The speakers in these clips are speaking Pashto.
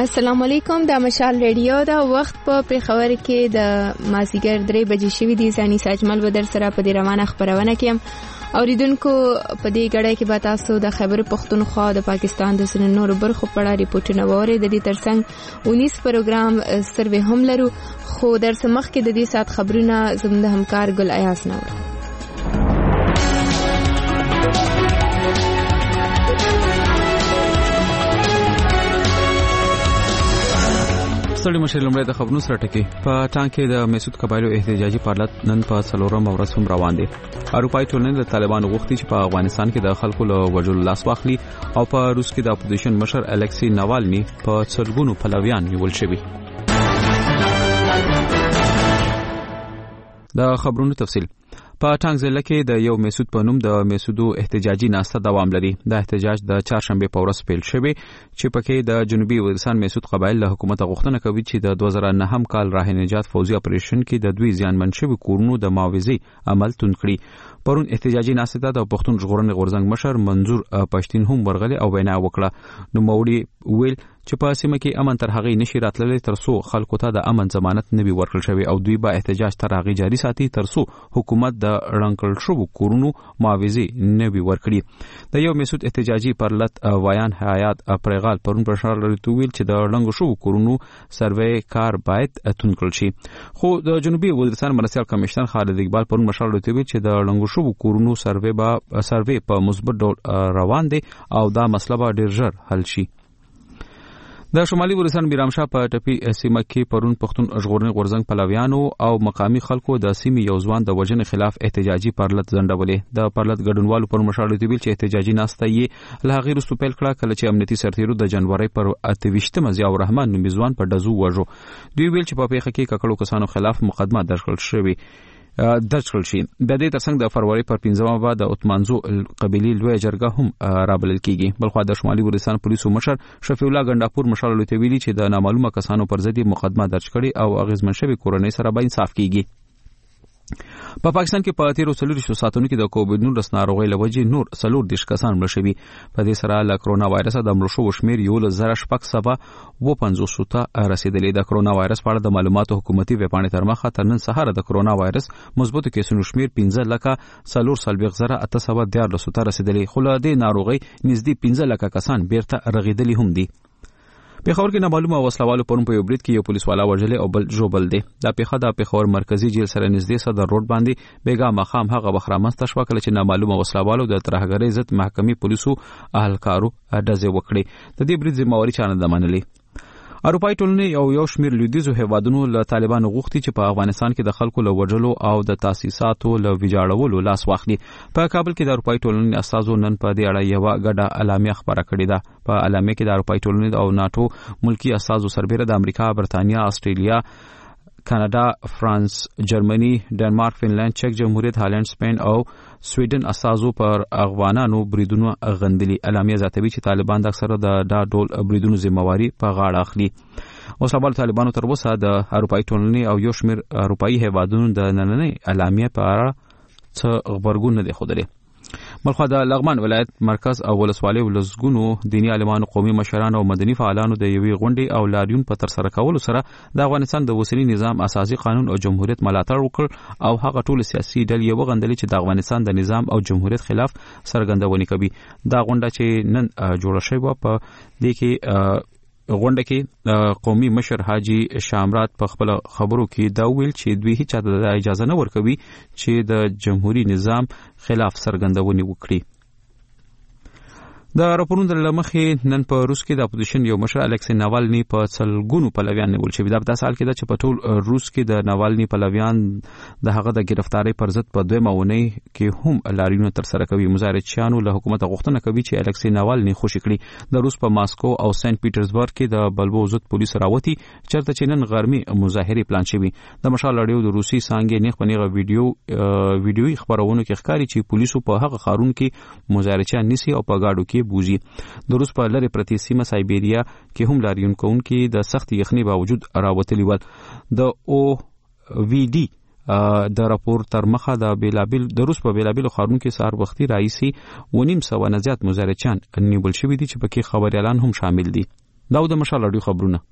السلام علیکم. د مشال ریډیو دا وخت په پیښور کې د مازیګر 3 بجې شوې دي. ځاني ساجمل بدر سره په دې روانه خبرونه کې اوریدونکو په دې غړې کې به تاسو د خیبر پختونخوا د پاکستان د سننور برخو په اړه ریپورتونه ووري. د دې ترڅنګ 19 پروګرام سروې هم لرو، خو درس مخ کې د دې سات خبرونه زموږ د همکار ګل ایاس نور. ستړي مشر لمړی د خبرونو سره ټکی په ټانک کې د مسعود قبایلو احتجاجي پارلت نن په څلورم ورځ هم روان دي. اروپای ټولنې د طالبانو غوښتي چې په افغانستان کې د خلکو له وژلو لاس واخلي او په روس کې د اپوزیشن مشر الکسی ناوالني په څلګونو پلویان نیول شوي. د خبرونو تفصیل په ټانک ضلع کې د یو مسعود په نوم د مسعودو احتجاجي ناسته دوام لري. د احتجاج د چهارشنبه په ورځ پیل شوی چې پکې د جنوبي وزیرستان مسعود قبایل له حکومت غوښتنه کوي چې د 2009 کال راه نجات فوزي اپریشن کې د دوی زیانمن شوی کورونو د معاوضې عمل توند کړي. پرون احتجاجي ناسته د پښتون ژغورنې غورځنګ مشر منظور پښتين هم ورغلي او وینا وکړه. نو موړي ویل چې په سیمه کې امن تر هغه نشي راتللی ترڅو خلکو ته د امن ضمانت نه وي ورکړل شوی او دوی به احتجاج تر هغه جاري ساتي ترڅو حکومت د رنکل شو کورونو معاوضې نه وي ورکړي. د یو مسعود احتجاجي پرلت وایان حیات پرغال پرون پر شار لري ویل چې د رنګ شو کورونو سروې کار باید اتون کړل شي. خو د جنوبي وزیرستان مرستیال کمشنر خالد اقبال پرون مشال لري ویل چې د رنګ شو کورونو سروې په مثبت ډول روان دي او دا مسله به ډیر ژر حل شي. د شمالي وزیرستان بیرامشاه په ټپي سیمه کې پرون پښتون ژغورنې غورځنګ پلویانو او مقامی خلکو د سیمې یو ځوان د وژنې خلاف احتجاجي پرلت ځنډولې. د پرلت ګډونوالو پر مشال لري چې احتجاجي ناسته یې له هغې وروسته پیل کړه کله چې امنیتي سرتیرو د جنوري پر 28 ضیاء الرحمن نومي ځوان په ډزو وژو. دوی ویل چې په پیښه کې ککړو کسانو خلاف مقدمه درج کړل شي. د دې ترڅنګ د فروری پر 15مه بعد د اتمانزو قبيلي لوی جرګه هم رابلل کیږي. بلخو د شمالي وزیرستان پولیسو مشر شفیع الله ګنداپور مشال لوي ویلي چې د نامعلومه کسانو پر ضد مقدمه درج کړي او اغیزمن شوی کورنۍ سره به انصاف کیږي. په پاکستان کې په 13 ساعتونو کې د کووډ-19 ناروغۍ لوجې نور 40 کسان مړ شوي. په دې سره له کرونا وایرس د مړ شوو شمیر 1,650 ته رسیدلی. د کرونا وایرس په اړه د معلوماتو حکومتي ویبپاڼې تر مخه تر نن سهار د کرونا وایرس مثبتو کیسونو شمیر 15,440,814 ته رسیدلی. خو له دې ناروغۍ نږدې 15,00,000 کسان بیرته رغیدلی هم دي. پیښور کې نامعلومه وسلوالو پرون په یو برید کې یو پولیس والا وژلی او بل ژوبل دی. دا پیښه د پیښور مرکزی جیل سره نږدې صدر روډ باندې بیګا مخام هغه وخت رامنځته شوه کله چې نامعلومه وسلوالو د ترهګرۍ ضد محکمې پولیسو اهلکارو ډزې وکړې. د دې برید ذمہواري چا نه ده منلې. اروپای ټولنې او یو شمیر لویدیځو هیوادونو له طالبانو غوښتي چې په افغانستان کې د خلکو له وژلو او د تاسیساتو له ویجاړولو لاس واخلي. په کابل کې د اروپای ټولنې استازو نن په دې اړه یو غډه اعلامیه خبره کړې ده. په اعلامیه کې د اروپای ټولنې او ناتو ملکی استازو سربېره د امریکا، برتانیا، استرالیا، کاناډا، فرانس، جرمني، ډنمارک، فنلند، چک جمهوریت، هالند، سپین او سویډن استازو پر افغانانو بریدونو غندلي. اعلامیه ذاتوي چې طالبان د اکثره د ډول بریدونو ذمہواری په غاړه اخلي. اوس هم طالبانو تر اوسه د اروپای ټولنې او یو شمیر اروپایي هیوادونو د نننۍ اعلامیه په اړه څه خبرګون نه دی ښودلی. بلخو د لغمان ولایت مرکز او ولسوالۍ ولسګونو دینی عالمانو، قومي مشرانو او مدني فعالانو د یوې غونډې او لاریون په تر سره کولو سره د افغانستان د اوسني نظام اساسي قانون او جمهوریت ملاتړ وکړ او هغه ټول سیاسي ډلې وغندلې چې د افغانستان د نظام او جمهوریت خلاف سرګندونې کوي. دا غونډه چې نن جوړه شوې په دې کې غونډه کې قومي مشر حاجی شامرات په خپل خبرو کې دا ویل چې دوی هیڅ چاته اجازه نه ورکوي چې د جمهوریت نظام خلاف سرګندونې وکړي. د راپورونو لمخې نن په روس کې د اپوزیشن یو مشر الکسی ناوالني په څلګونو پلویان نیول شوي. دا په داسې حال کې ده چې په ټول روس کې د ناوالني پلویان د هغه د گرفتاری پر ضد په دویمه اونۍ کې هم لاریونونه ترسره کوي. مظاهرچیانو له حکومت غوښتنه کوي چې الکسی ناوالني خوشي کړي. د روس په ماسکو او سنت پیټرزبرګ کې د بلبو ضد پولیس راوتی چرته چې نن غرمې مظاهره پلان شوی. د مشال اړیو د روسي څنګه نیغ په نیغه ویډیوي خبرونه کې ښکاري چې پولیسو په هغه خارون کې مظاهرچیان نیسي او په گاډو کې بوزي. د روس په لری پرتی سیمه سایبیریا کې هم لاریون کوونکي د سخت یخنۍ باوجود راوتلی ول. د او وی ډی د راپور تر مخه د روس په بیلابیلو خارونو کې سهار وختي راځي 900 نه زیات مظاهرچیان نیول شوي دي چې پکې خبريالان هم شامل دي. دا د مشال رادیو خبرونه.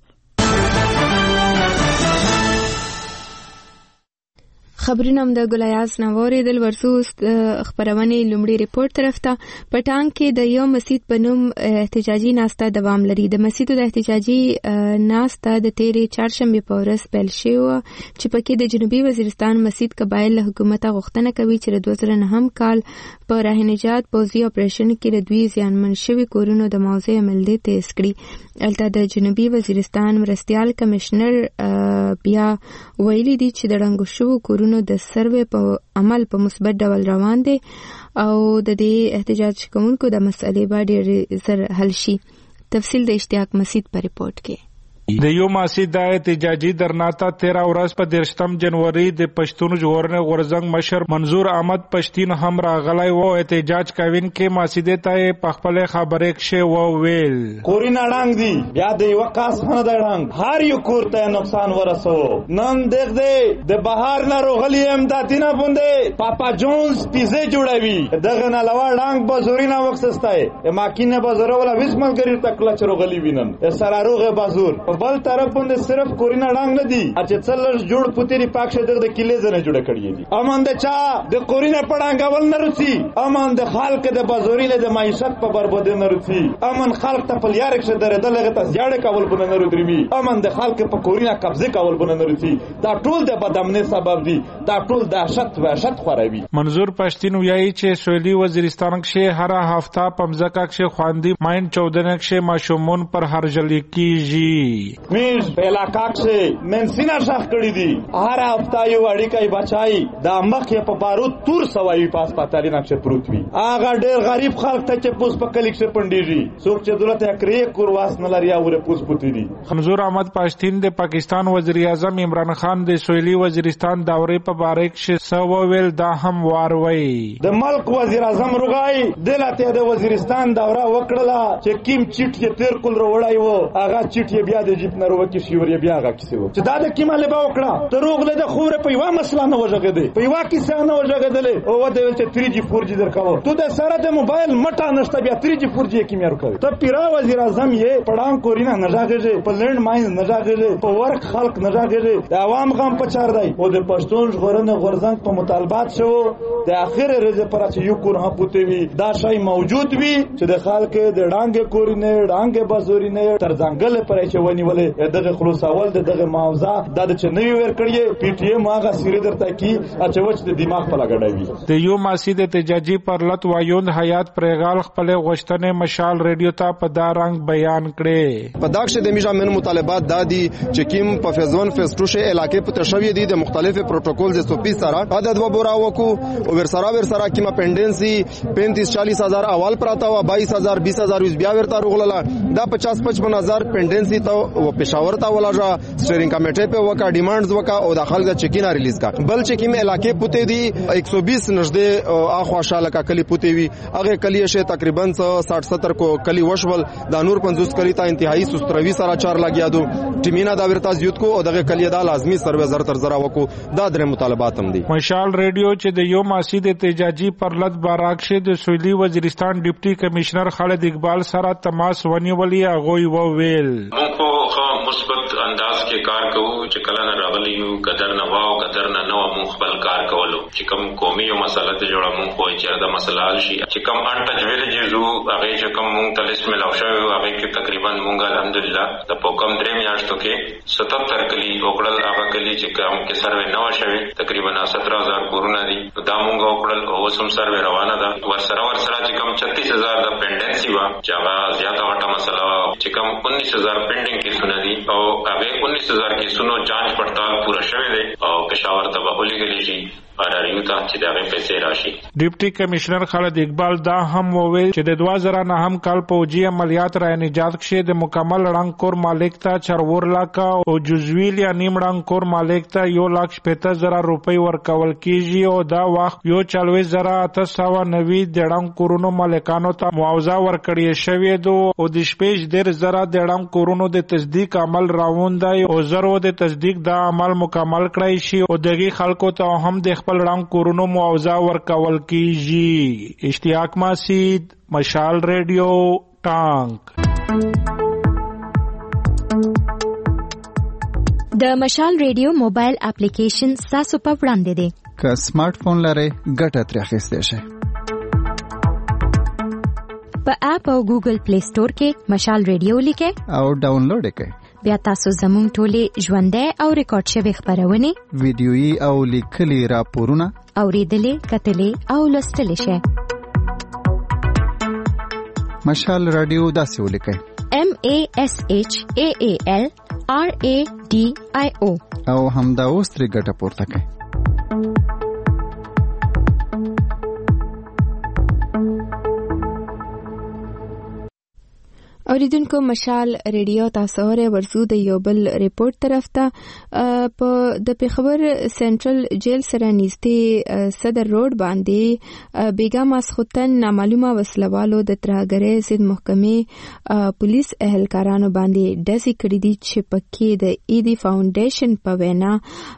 خبرونه هم د ګلایاز نووري دل ورسوس خبرونه لومړی ریپورت طرف ته پټان کې د یو مسجد په نوم احتجاجي ناسته دوام لري. د مسجد د احتجاجي ناسته د تیرې چهارشنبه په ورځ پیل شوه چې پکې د جنوبي وزیرستان مسجد قبایل له حکومت غوښتنه کوي چې د 2009 کال په راه نجات پوځي اپریشن کې د دوی زیانمن شوي کورونو د موضوع عمل دي تیز کړي. البته د جنوبي وزیرستان مرستيال کمشنر بیا ویلي دي چې د رنګو شوو کورونو د سروې په عمل په مثبت ډول روان دي او د دې احتجاج کوونکو د مسئلې باندې ډېر زر حل شي. تفصیل د اشتیاق مسجد په ریپورت کې. د یو مسجد د احتجاجي درناتا 13 ورځ په 13 جنوري د پښتون ژغورنې غورزنګ مشر منظور احمد پښتين هم راغلی و. احتجاج کوین کې مسجد ته په خپل خبرې کې و ویل کورینا ډنګ دی بیا د یو کاس نه د ډنګ هر یو کورته نقصان ورسو نن دیک دې د بهار نه روغلی امدادینه بوندې پاپا جونز پیزه جوړوي دغه نه لوا ډنګ بازورینا وکسستای ماکینه بازار ولا وسمل ګری تکلا چروغلی وینن سره روغه بازور بل طرف باندې صرف کورینا ډنګ نه دي چې څلر جوړ پوتری پاک شه د کلی زنه جوړ کړی دي. امان د چا د کورینا پړانګول نه رسی امان د خلک د بازورینه د معیشت په بربادي نه رسی امان خلک ته پلیارک شه درېدلغه ته زیاړه کول بونه نه رودري امان د خلک په کورینا قبضه کول بونه نه رسی دا ټول د بدامنۍ سبب دي دا ټول دهشت وحشت خوروي. منظور پښتين وایي چې سویلي وزیرستان کې هر هفته پمزکا کې خواندي ماین 14 کې ماشومون پر هرجل کیږي. میز په علاقہ کې منسینا شاخ کړی دي هر هفته یو اړیکای بچای د مخې په بارود تور سوای پاس پاتالي نقشه پروت وي هغه ډېر غریب خلک ته چې پوس په کلیک شه پندېږي څوک چې دولت اکرې کورواس نه لري او پوس پوتې دي. منظور احمد پښتين د پاکستان وزیر اعظم عمران خان د سویلي وزیرستان دورې په باره کې سو ویل دا هم واروي د ملک وزیر اعظم روغای دلته د وزیرستان دوره وکړه چې کیم چټ یې تیر کول وروړای وو هغه چټ یې بیا د جیب نارو کې شیوري بیا هغه کیسه و چې دا د کیماله با وکړه دروغ له د خوره په یو مسله نه وژغېدې په یو کیسه نه وژغېدلې او د ول چې 3G 4G درکاو ته د سره د موبایل مټه نشته بیا 3G 4G کې مې ورکړ ته پیرا وزیر اعظم یې پړان کورینا نه ژغېږي په لند ماین نه ژغېږي په ورک خلق نه ژغېږي د عوام غم په چار دی او د پښتون ژغورنې غورزنګ په مطالبات شو د اخر رزه پر چې یو کور نه پوتې وي دا شای موجود وي چې د خلک د ډانګ کورینې ډانګ بازورینې تر ځنګل پر چې ونیولې دغه خلاصول دغه معاوضه د چنوي ور کړی پی ټی ایم هغه سری درته کی اچوچ د دماغ په لګړوي. د یو مسجد احتجاجي پر لټ وایوند حیات پرغال خپل غوښتنې مشال ریډیو ته په دا رنگ بیان کړي. په داخله د میجا من مطالبات دادي چې کیم په فیزون فیز 2 شه علاقې په تشوی دي د مختلف پروتوکول ز سپی سره عدد و بورا وکو او ورسره کیما پینډنسي 35-40 هزار اول پراته و 22000 20000 بیا ورته روغله دا 50-55 پینډنسي ته پېښور ته ولاجا سټیرینګ کمیټې په وکا ډیمانډز وکا او د خلک د چکینا ریلیز کا بل چکیم علاقې پوتې دي 120 نږدې اخوا شاله کا کلی پوتې وی هغه کلی شه تقریبا 60-70 کو کلی وشول د نور 50 کلی ته انتهایی سستروي سره چار لګیا دو ټیمینا دا ورته زیوت کو او دغه کلی دا لازمی سروي زر تر زرا وکو دا درې مطالبات هم دي. مشال ریډیو چې د یو مسجد احتجاجي پر لټ باراکشه د سویلي وزیرستان ډیپټي کمشنر خالد اقبال سره تماس ونیولې هغه و ویل مثبت انداز کې کار کوو چې کله نه راغلی یو قدر نه واو قدر نه نو مون خپل کار کولو چې کوم قومي او مسله ته جوړه مون خو چې دا مسله حل شي چې کوم انټچ ویلېجز هغه چې کوم مون تلس ملاو شوی هغه کې تقریبا مونږ الحمدلله د پوکم درې میاشتو کې 77 کلی وکړل هغه کلی چې کوم کې سروې نو شوی تقریبا 17000 کورونه دي دا مونږ وکړل او سم سروې روانه ده ورسره چې کوم 36000 د پینډنسي وا چې هغه زیاته واټه مسله چې کوم 19000 پینډینګ کې سونه دي او هغه 19000 کې سونو جانچ پړتال پوره شوی دی او پېښور ته به ولېږل شي اړایو ته چې دغه پیسې راشي. ډیپټي کمشنر خالد اقبال دا هم وویل چې د 2009 کال پوجي عملیات را نجات کې د مکمل رنګ کور مالک ته 4 لک او جزوی یا نیم رنګ کور مالک ته 1,50,000 روپۍ ورکول کیږي او دا وخت 1,40,890 د رنګ کورونو مالکانو ته معاوضه ورکړی شوې دو او د شپږ ډیر زره د رنګ کورونو د تصدیق عمل راوند دی او زرو د تصدیق دا عمل مکمل کړی شي او دغه خلکو ته هم د خپل رنګ کورونو معاوضه ورکول کیږي. اشتیاق مسجد مشال ریډیو ټانک. د مشال ریډیو موبایل اپلیکیشن تاسو په وړاندې دی. که سمارټ فون لرئ ګټه ترې اخیستی شئ. په اپ او ګوګل پلی سٹور کې مشال ریډیو لیکئ او ډاونلوډ یې کړئ. بیا تاسو زموږ ټولې ژوندۍ او ریکارډ شوي خبرونه، ویډیويي او لیکلي راپورونه اوریدلې، کتلې او لوستلی شئ. مشال رادیو داسې ولیکئ: MASHAALRADIO او همدا اوس ترې ګټه پورته کړئ. اوریدونکو مشال ریډیو تاسو اورئ. ورزو د یو بل ریپورت طرف ته په د پیښور سنټرل جیل سره نږدې صدر روډ باندې بیګا ماسختن نامعلومه وسلوالو د ترهګرۍ ضد محکمې پولیس اهلکارانو باندې ډزې کړې دي چې پکې د ایدی فاونډیشن په وینا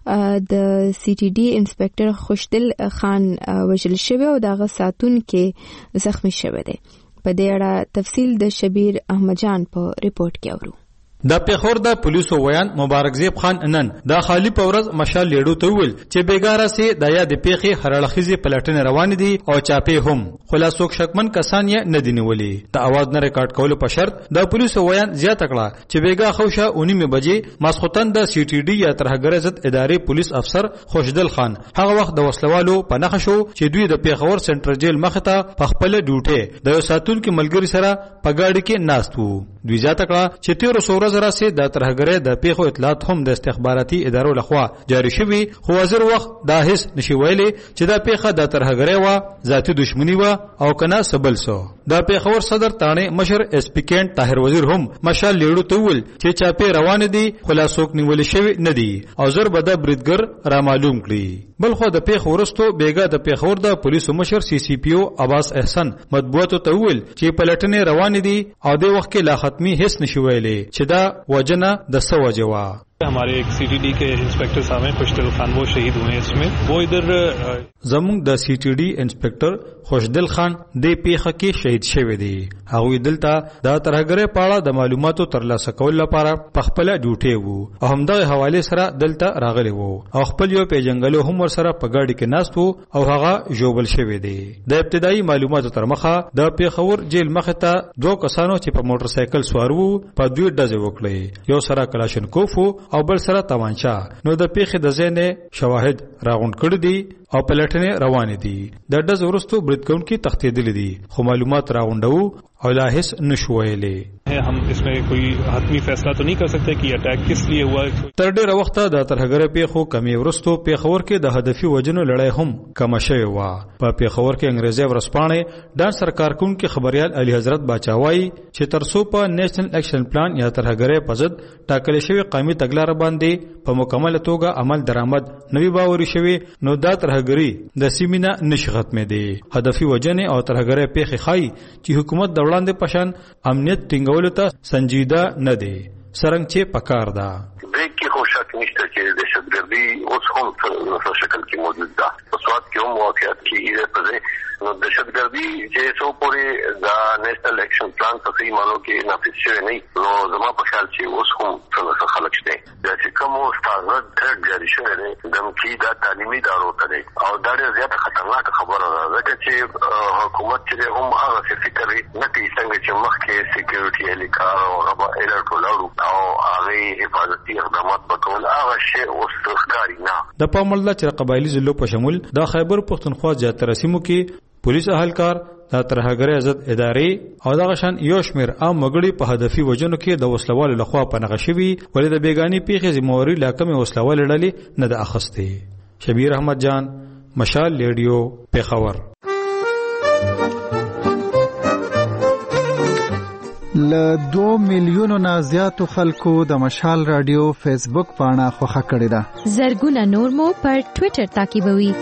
د سی ټي ډي انسپکټر خوشدل خان وژل شوی او دغه ساتونکو زخمی شوی دی. په دې اړه تفصیل د شبیر احمد جان په ریپورت کې اورو. د پیښور د پولیسو ویان مبارک زیب خان نن د خالی پورز مشال لیډو ته ویل چې بیګاره سي د یاد پیښې هرړخیزي پلټنې روان دي او چاپې هم خلاصوک شکمن کسان یې نه دي نیولي. د اواز نه ریکارډ کولو په شرط د پولیسو ویان زیاته کړه چې بیګا خوشه 19 بجې ماسختن د سی ټي ډي یا ترهګرۍ ضد ادارې پولیس افسر خوشدل خان هغه وخت د وسلوالو په نخښ شو چې دوی د پیښور سنټرل جیل مخ ته په خپل ډیوټي د یو ساتونکو ملګری سره په گاډي کې ناست وو. دوی زیاته کړه چې 13 ورځې راځي د ترهګرۍ د پیښو اطلاعات هم د استخباراتي ادارو لخوا جاری شوي، خو وزیر وخت دا هیڅ نشي ویلي چې دا پیښه د ترهګرۍ وا ذاتي دښمنی وا او کنه سبل سو. د پیښور صدر تانه مشر اس پی کین طاهر وزیر هم مشال لیډو ته ویل چې چاپی روان دي خلاصوک نیول شوی نه دي او زر بده بریدګر را معلوم کړي. بلخو د پیښ ورستو بیګا د پیښور د پولیسو مشر سی سی پی او عباس احسان مطبوعاتو ته ویل چې پلټنې روان دي او د وخت کې لا ختمي هیڅ نشي ویلي چې دا وجنه د سوجوا. हमारे एक सीटीडी के इंस्पेक्टर साहब हैं खुशदिल खान, वो शहीद हुए हैं इसमें. वो इधर زموږ د سی ټي ډي انسپکټر خوشدل خان د پیښه کې شهید شوی دی. هغه دلته د ترهګرۍ په اړه د معلوماتو ترلاسه کول لپاره په خپل ډیوټي وو او همدغه حواله سره دلته راغلی وو او خپل یو پیژنګلو هم ور سره په گاډي کې ناست وو او هغه جوبل شوی دی. د ابتدایي معلوماتو تر مخه د پیښور جیل مخ ته دوه کسانو چې په موټر سایکل سوار وو په دوی ډزې وکړې، یو سره کلاشینکوف او بل سره تمانچا. نو د پیښې د ځینې شواهد راغونډ کړي دي او پلټنې روان دي. د ډز ورستو بریدکون کې تختیدل دي خو معلومات راغونډو او لا هیڅ نشویلې. हम इसमें कोई حتمی فیصلہ تو نہیں کر سکتے کہ اٹیک کس لیے ہوا. تر ډیره وخت د ترهګرۍ پیښو کمی ورستو پیښور کې د هدفي وجنو لړۍ هم کم شوی و. په پیښور کې انګریزي ورسپانې ډان سرکار کون کې خبريال علي حضرت باچاوي چې ترسو په نېشنل اکشن پلان یا ترهګرۍ په ضد ټاکل شوی قومي تګلارې باندې په مکمل توګه عمل درآمد نوي باوري شوی. نو دا ترهګرۍ د سیمینه نشي ختمې دي. هدفي وجنې او ترهګرۍ پیښې خای چې حکومت د وړاندې پشان امنیت ټینګولو ته سنجیده نه دی سرنګ چې پکار ده. بریک کې خو شک نشته چې دهشتګردي اوس هم په شکل کې موجود ده. په سواد کې هم واقعیت کې په ځای نو دهشتګردي چې څو پورې دا نېشنل اکشن پلان په صحیح مانو کې نافذ شوی نه نو زما په خیال چې اوس هم څنګه خلک شته دا چې کوم استادان تر جاری شوی دی دمکی دا تعلیمي ادارو ته دی او دا ډېر زیاته خطرناک خبره ده ځکه چې حکومت چې هم هغه فکر نه کوي څنګه چې مخکې سکیورټي الیکار او غبا الرټ ولاړو او هغه حفاظتي اقدامات وکول هغه شی اوس ښکاري نه. د پاملدا چې قبایلی ضلعو په شمول د خیبر پښتونخوا زیاتره سیمو کې پولیس اهلکار د ترهګرۍ ضد ادارې او دغه شان یو شمېر عام وګړي په هدفي وجنو کې د وسلوالو لخوا پنهغه شوي ولې د بیګاني پیښې ذمہواري لا کمې وسلوالې ډلې نه ده اخیستې. شبیر احمد جان، مشال ریډیو، پیښور. له 2 میلیونو نه زیاتو خلکو د مشال رادیو فیسبوک پاڼه خوښه کړې ده. زرګونه نور مو پر ټوئیټر تعقیبوي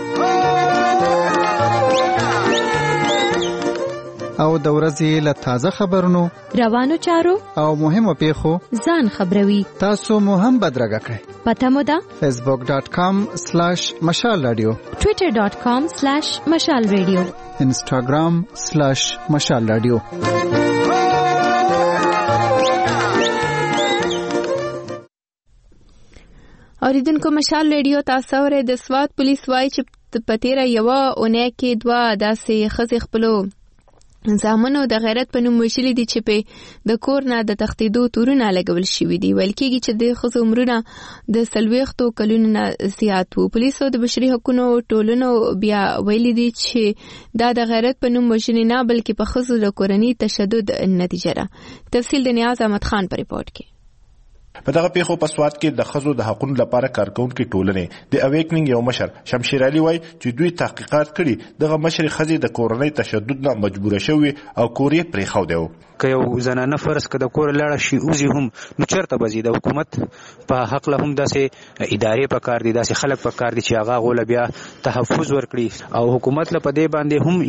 او د ورځې له تازه خبرونو، روانو چارو او مهمو پیښو ځان خبروي. تاسو مو هم بدرګه کړئ. پته مو ده facebook.com/mashalradio، twitter.com/mashalradio، instagram/mashalradio. اوریدونکو مشال ریډیو تاسو ورې د سوات پولیس وایي چې په تیره یوه اونۍ کې 2 داسې ښځې خپلو زامنو د غیرت په نوم وژلي دي چې په د کور نه د تښتېدو تورونه لګول شوي دي. ویل کېږي چې د ښځو عمرونه د 40 کلونو نه زیات وو. پولیسو د بشري حقوقو ټولنو بیا ویلي دي چې دا د غیرت په نوم وژنې نه بلکې په ښځو د کورني تشدد نتیجه ده. تفصیل د نیاز احمد خان په ریپورت کې. په دغه پیښو په سوات کې د ښځو د حقوقو لپاره کارکونکو ټولنې د اویکنینګ یو مشر شمشیر علي وایي چې دوی تحقیقات کړي. دغه مشر ښځې د کورنۍ تشدد نه مجبوره شوې او کور یې پرېښودی و. که یو زنانه فرض که د کور لاړه شي اوزي هم نو چېرته به ځي؟ د حکومت په حق له هم داسې ادارې پکار دي، داسې خلک پکار دي چې هغه هغو له بیا تحفظ ورکړي او حکومت له په دې باندې هم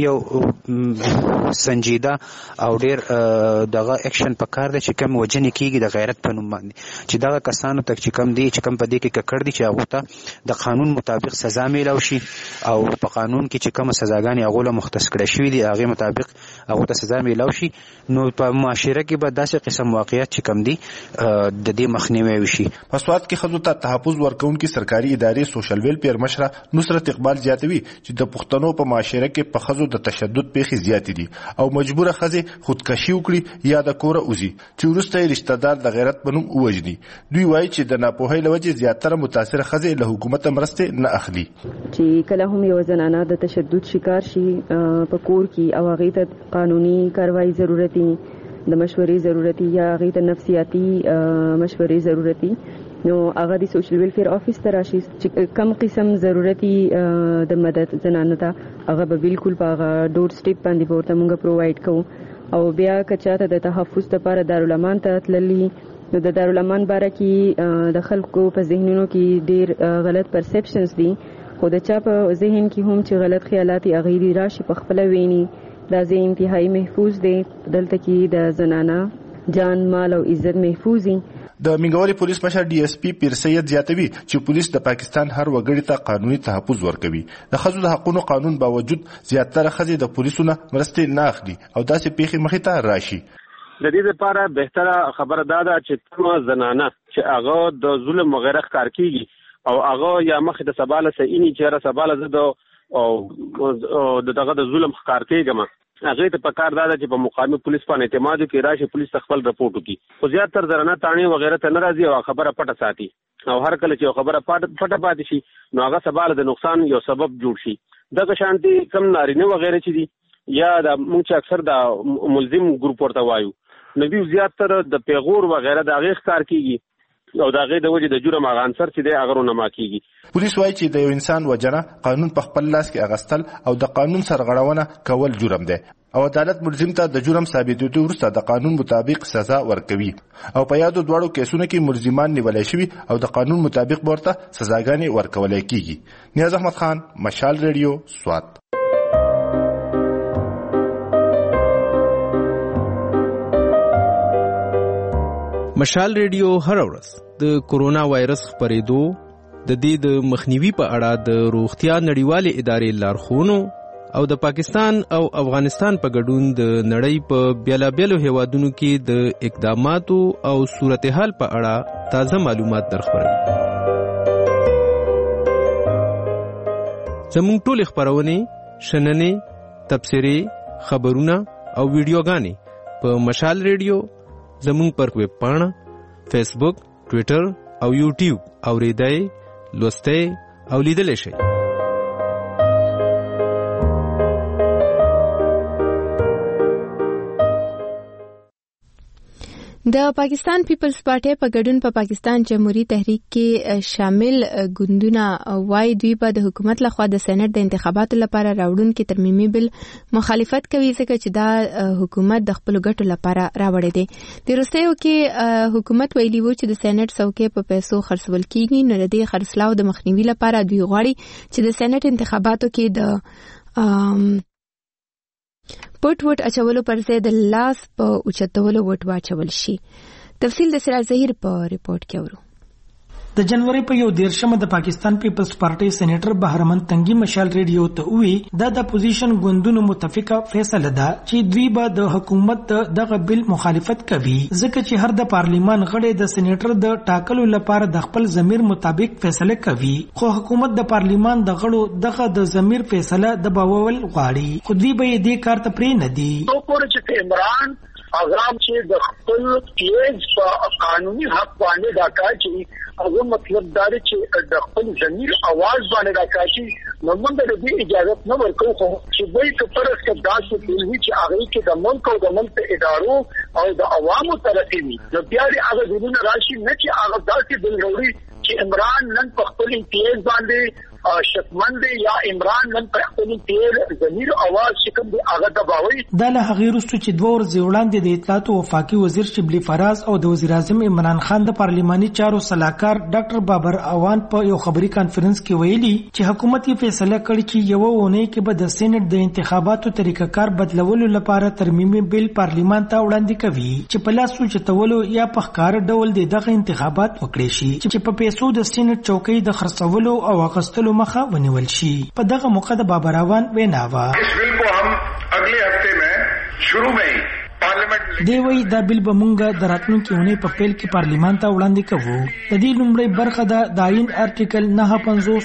یو سنجیده او ډېر دغه اکشن پکار دی چې کوم وجنې کېږي د غیرت په نوم باندې، چې دغه کسانو ته چې کوم دي چې کوم په دې کې ککړ دي چې هغو ته د قانون مطابق سزا میلاو شي او په قانون کې چې کومه سزاګانې هغو له مختص کړی شوي دي هغې مطابق هغو ته سزا میلاو شي. نو په معاشره کې به داسې قسم واقعیت چې کوم دي د دې مخنیوی وشي. په سوات کې ښځو ته تحفظ ورکوونکي سرکاري ادارې سوشل ویلفیر مشره نصرت اقبال زیاتوي چې د پښتنو په معاشره کې په ښځو د تشدد پیښې زیاتې دي او مجبوره ښځې خودکشي وکړي یا د کوره وځي چې وروسته یې رشته دار د غیرت په نوم ووژني. دوی وایي چې د ناپوهۍ له وجې زیاتره متاثره ښځې له حکومته مرستې نه اخلي. چې کله هم یو زنانه د تشدد شکار شي په کور کې او هغې ته قانوني کاروایی ضرورتي، د مشورې ضرورتي یا هغې ته نفسیاتي مشورې ضرورتي، نو هغه د سوشل ویلفیر آفیس ته راشي چې کم قسم ضرورتي د مدد زنانه ته هغه به بالکل په هغه ډور سټیپ باندې به ورته مونږ پرووایډ کوو. او بیا که چاته د تحفظ لپاره دارالامان ته تللی نو د دارالامان باره کې د خلکو په ذهنونو کې ډېر غلط پرسپشنز دي، خو د چا په ذهن کې هم چې غلط خیالات یې هغې دي راشي په خپله ویني. دا ځای انتهایی محفوظ دی، دلته کې د زنانه جان مال او عزت محفوظ دي. د منګوري پولیس مشر ډي اس پی پیر سید زیاتوي چې پولیس د پاکستان هر وګړي ته قانوني تحفظ ورکوي. د ښځو د حقوقو قانون باوجود زیاتره ښځې د پولیسو نه مرستې نه اخلي او داسې پیښې مخې ته راشي. د دې لپاره بهتره خبره دا ده چې کومه زنانه چې هغه د ظلم وغیره ښکار کیږي او هغه یا مخې د سباله سینی چې سباله زه د دغه د ظلم ښکار کیږم، هغې ته پکار دا ده چې په مقامي پولیس باندې اعتماد وکړي، راشي پولیس ته خپل رپورټ وکړي. خو زیاتره زنانه تاڼې وغیره ته نه راځي او خبره پټه ساتي او هر کله چې یو خبره پټه پاتې شي نو هغه سباله د نقصان یو سبب جوړ شي. دغه شانتي کم نارینه وغیره چې دي یا د موږ چې اکثر د ملزم ګروپ ورته وایو نو دوی زیاتره د پیغور وغیره د هغې ښکار کېږي او د هغې د وجې د جرم هغه عنصر چې دی هغه رونما کېږي. پولیس وایي چې د یو انسان وژنه قانون په خپل لاس کې اخیستل او د قانون سرغړونه کول جرم دی او عدالت ملزم ته د جرم ثابتېدو وروسته د قانون مطابق سزا ورکوي او په یادو دواړو کیسونو کې ملزمان نیولی شوي او د قانون مطابق به ورته سزاګانې ورکولی کېږي. نیاز احمد خان، مشال ریډیو، سوات. مشال ریډیو هر ورځ د کورونا وایرس خپرېدو، د دې د مخنیوي په اړه د روغتیا نړیوالې ادارې لارښوونو او د پاکستان او افغانستان په ګډون د نړۍ په بیلابیلو هیوادونو کې د اقداماتو او صورتحال په اړه تازه معلومات درخبروي. زموږ ټولې خپرونې، شننې، تبصرې، خبرونه او ویډیوګانې په مشال ریډیو زموږ پر ویب پاڼه، فیسبوک، ټویټر او یوټیوب اوریدای، لوستای او لیدلی شئ. د پاکستان پیپلز پارټي په ګډون په پاکستان جمهوریت تحریک کې شامل ګوندونه وايي دوی په د حکومت لخوا د سېنات د انتخاباتو لپاره راوړونکي ترمیمي بل مخالفت کوي ځکه چې دا حکومت د خپل ګټو لپاره راوړی دی. د روسیو کې حکومت ویلي وو چې د سېنات څوکۍ په پیسو خرڅول کیږي، نو د دې خرڅلاو د مخنیوي لپاره دوی غواړي چې د سېنات انتخاباتو کې د پټ وټ اچولو پر ځای د لاس په اوچتولو وټ واچول شي. تفصیل د سراج ظهیر په ریپورت کې اورو. د جنوري په 1 د پاکستان پیپلز پارټي سېنیټر بهرمن تنگي مشال ریډیو ته وی د اپوزیشن ګوندونو متفقه فیصله ده چې دوی به د حکومت دغه بل مخالفت کوي ځکه چې هر د پارلیمان غړي د سېنیټر د ټاکلو لپاره د خپل ضمیر مطابق فیصله کوي خو حکومت د پارلیمان د غړو دغه د ضمیر فیصله د باول غواړي خو دوی به دې کار ته پرې نه دي تو پورې چې عمران اعظم چې د خپل کیس په قانوني حق باندې راکا چې هغه مطلب دا چې د خپل ضمیر आवाज باندې راکا چې موږ د دې اجازه نه ورکوو چې وایي چې فرض کړه داسې دي چې هغه کې د ملک او د ملک ادارو او د عوامو طرفي وي نو بیا هغه دونه راشي نه چې هغه داسې بل وروړي چې عمران نن په خپل کیس باندې شکمند یا عمران نن په خپل تیر ضمیر आवाज شکم دی هغه دباوي د له غیر رستو چې 2 ورځې وړاندې د اطلاعات او وفاقي وزیر شبلی فراز او د وزیر اعظم عمران خان د پارلیماني چارو صلاحکار ډاکټر بابر اوان په یو خبري کانفرنس کې ویلي چې حکومت یې فیصله کړې چې یو ونه کې به د سېنات د انتخاباتو طریقه کار بدلولو لپاره ترمیمي بل پارلیمان ته وړاندې کوي چې په لاس سوچتولو یا په ښکار ډول دغه انتخابات وکړي شي چې په پیسو د سېنات چوکۍ د خرڅولو او اغستلو مخه ونیول شي په دغه موقع د بابراوان ویناوه اس بل کو هم اگلے هفتے میں شروع میں پارلیمنٹ دی وی دا بل به مونږ د راتلونکي اونۍ په پیل کې پارلیمان ته وړاندې کوو د دې لومړی برخه د آئین آرټیکل 952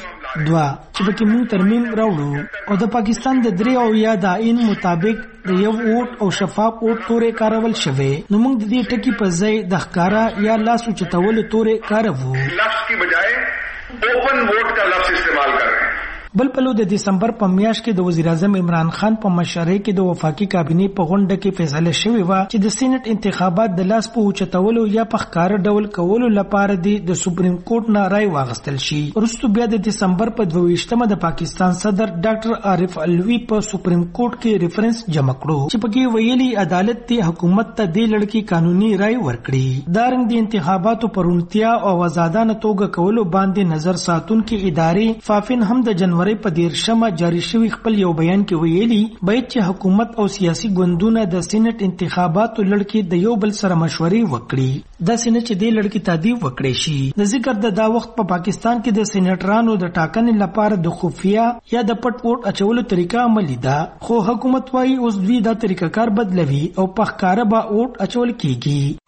چې پکې مونږ ترمیم راوړو او د پاکستان د 3 او یا د آئین مطابق د یو ووټ او شفاف ووټ تورې کارول شوی نو موږ د دې ټکی په ځای د ښکارا یا لاس اوچتولو تورې کاروو لفظ کی بجائے اوپن ووٹ کا لفظ استعمال کر رہے ہیں بل پلو د دسمبر په میاشت کې د وزیر اعظم عمران خان په مشرۍ کې د وفاقي کابینې په غونډه کې فیصله شوې و چې د سېنات انتخابات د لاس په اوچتولو یا په ښکار ډول کولو لپاره د سپریم کورټ نه رائے واغستل شي وروسته بیا د دسمبر په 22 د پاکستان صدر ډاکټر عارف علوي په سپریم کورټ کې ریفرنس جمع کړو چې پکې ویلي عدالت ته حکومت ته د لړکی قانوني رائے ورکړي دارنګ د انتخاباتو پرونتیا او آزادانه توګه کولو باندې نظر ساتونکو ادارې فافن هم د جنوري په 13 جاری شوی خپل یو بیان کې ویلي باید چې حکومت او سیاسي ګوندونه د سېنات انتخاباتو لړکی د یو بل سره مشورې وکړي د سېنات چې د لړکی تادیب وکړي شي د ذکر د وخت په پاکستان کې د سېناترانو د ټاکنې لپاره د خفیه یا د پټ ووټ اچولو طریقه عملي ده خو حکومت وايي اوس دوی دا طریقه کار بدلوي او په ښکارا به ووټ اچول کیږي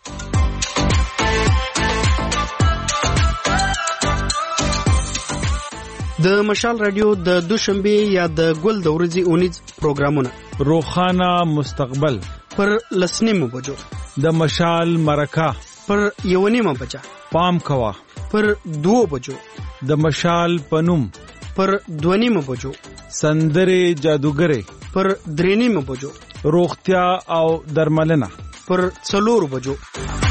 د مشال رادیو د دوشنبه یا د ګل د ورځې اونیز پروګرامونه روخانه مستقبل پر لسنیمو بجو د مشال مرکه پر یونیمه بجا پام کوا پر 2 بجو د مشال پنوم پر 2 بجو سندره جادوګره پر 3 بجو روغتیا او درملنه پر 4 بجو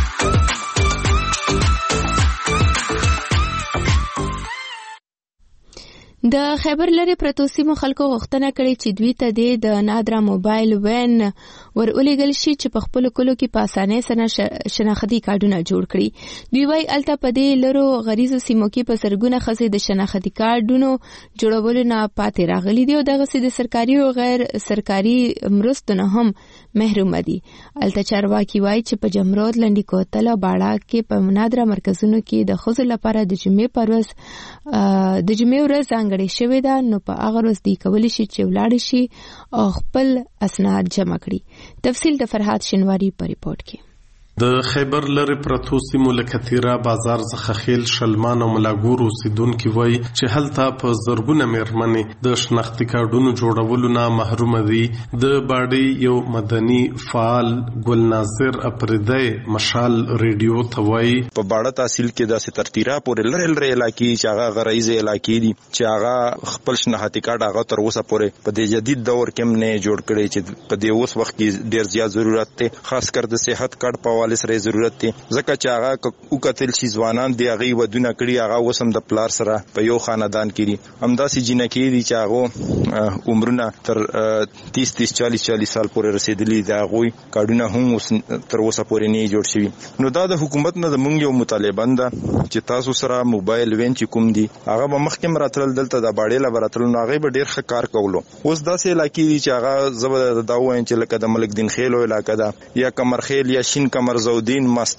د خیبر لري پرتو سیمو خلکو غوښتنه کړې چې دوی ته د نادرا موبایل وین ورولېږل شي چې په خپل کلو کې په اسانۍ سره شناختی کارډونه جوړ کړي دوی وايي الته په دې لرو غریزو سیمو کې په سرګونه خزې د شناختی کارډونو جوړولو نه پاتې راغلي دي او دغه سي د سرکاري او غیر سرکاري مرستو نه هم محروم دي الته چارواکي وايي چې په جمرود لنډي کوتل او باړه کې په نادرا مرکزونو کې د خزو لپاره د جمعې پرواز د جمعې ورځ ځانګړې شوې ده نو په هغه ورځ دی کولی شي چې ولاړ شي او خپل اسناد جمع کړي تفصیل د فرحات شنواری په ریپورت کې د خیبر لري پرتو سیمو لکه تیرا بازار څخه خیل شلمان او ملاګور اوسیدونکو وایي چې هلته په زرګونه میرمنې د شناختی کارډونو جوړولو نه محروم دي د باډي یو مدني فعال ګل ناظر اپریدای مشال ریډیو ته وایي په باډه تحصیل کې داسې ترتیرا پورې لري علاقې چې هغه غریزه علاقې دي چې هغه خپل شناختی کارډ هغه تر اوسه پورې په دې جدید دور کې نه جوړ کړي چې په دې اوس وخت کې ډیر زیات ضرورت دی خاص کر د صحت کارت په سره ضرورت دی ځکه چې هغه او قتل شي ځوانان دی هغه ودونه کړي هغه وسم د پلار سره په یو خاندان کې دي همداسې جنکې دي چې هغه عمرونه تر 30 40 سال پورې رسیدلي دي هغه کارډونه هم تر اوسه پورې نه جوړ شوي نو دا د حکومت نه د مونږ یو مطالبه ده چې تاسو سره موبایل وین چې کوم دي هغه به مخکې راتل دلته د باډې لابراتل نو هغه به ډیر ښه کار کولو اوس داسې علاقې دي چې هغه زبر دا واین چې لکه د ملک دین خیل او علاقې ده یا کمرخیل یا شین کمر زودین مستک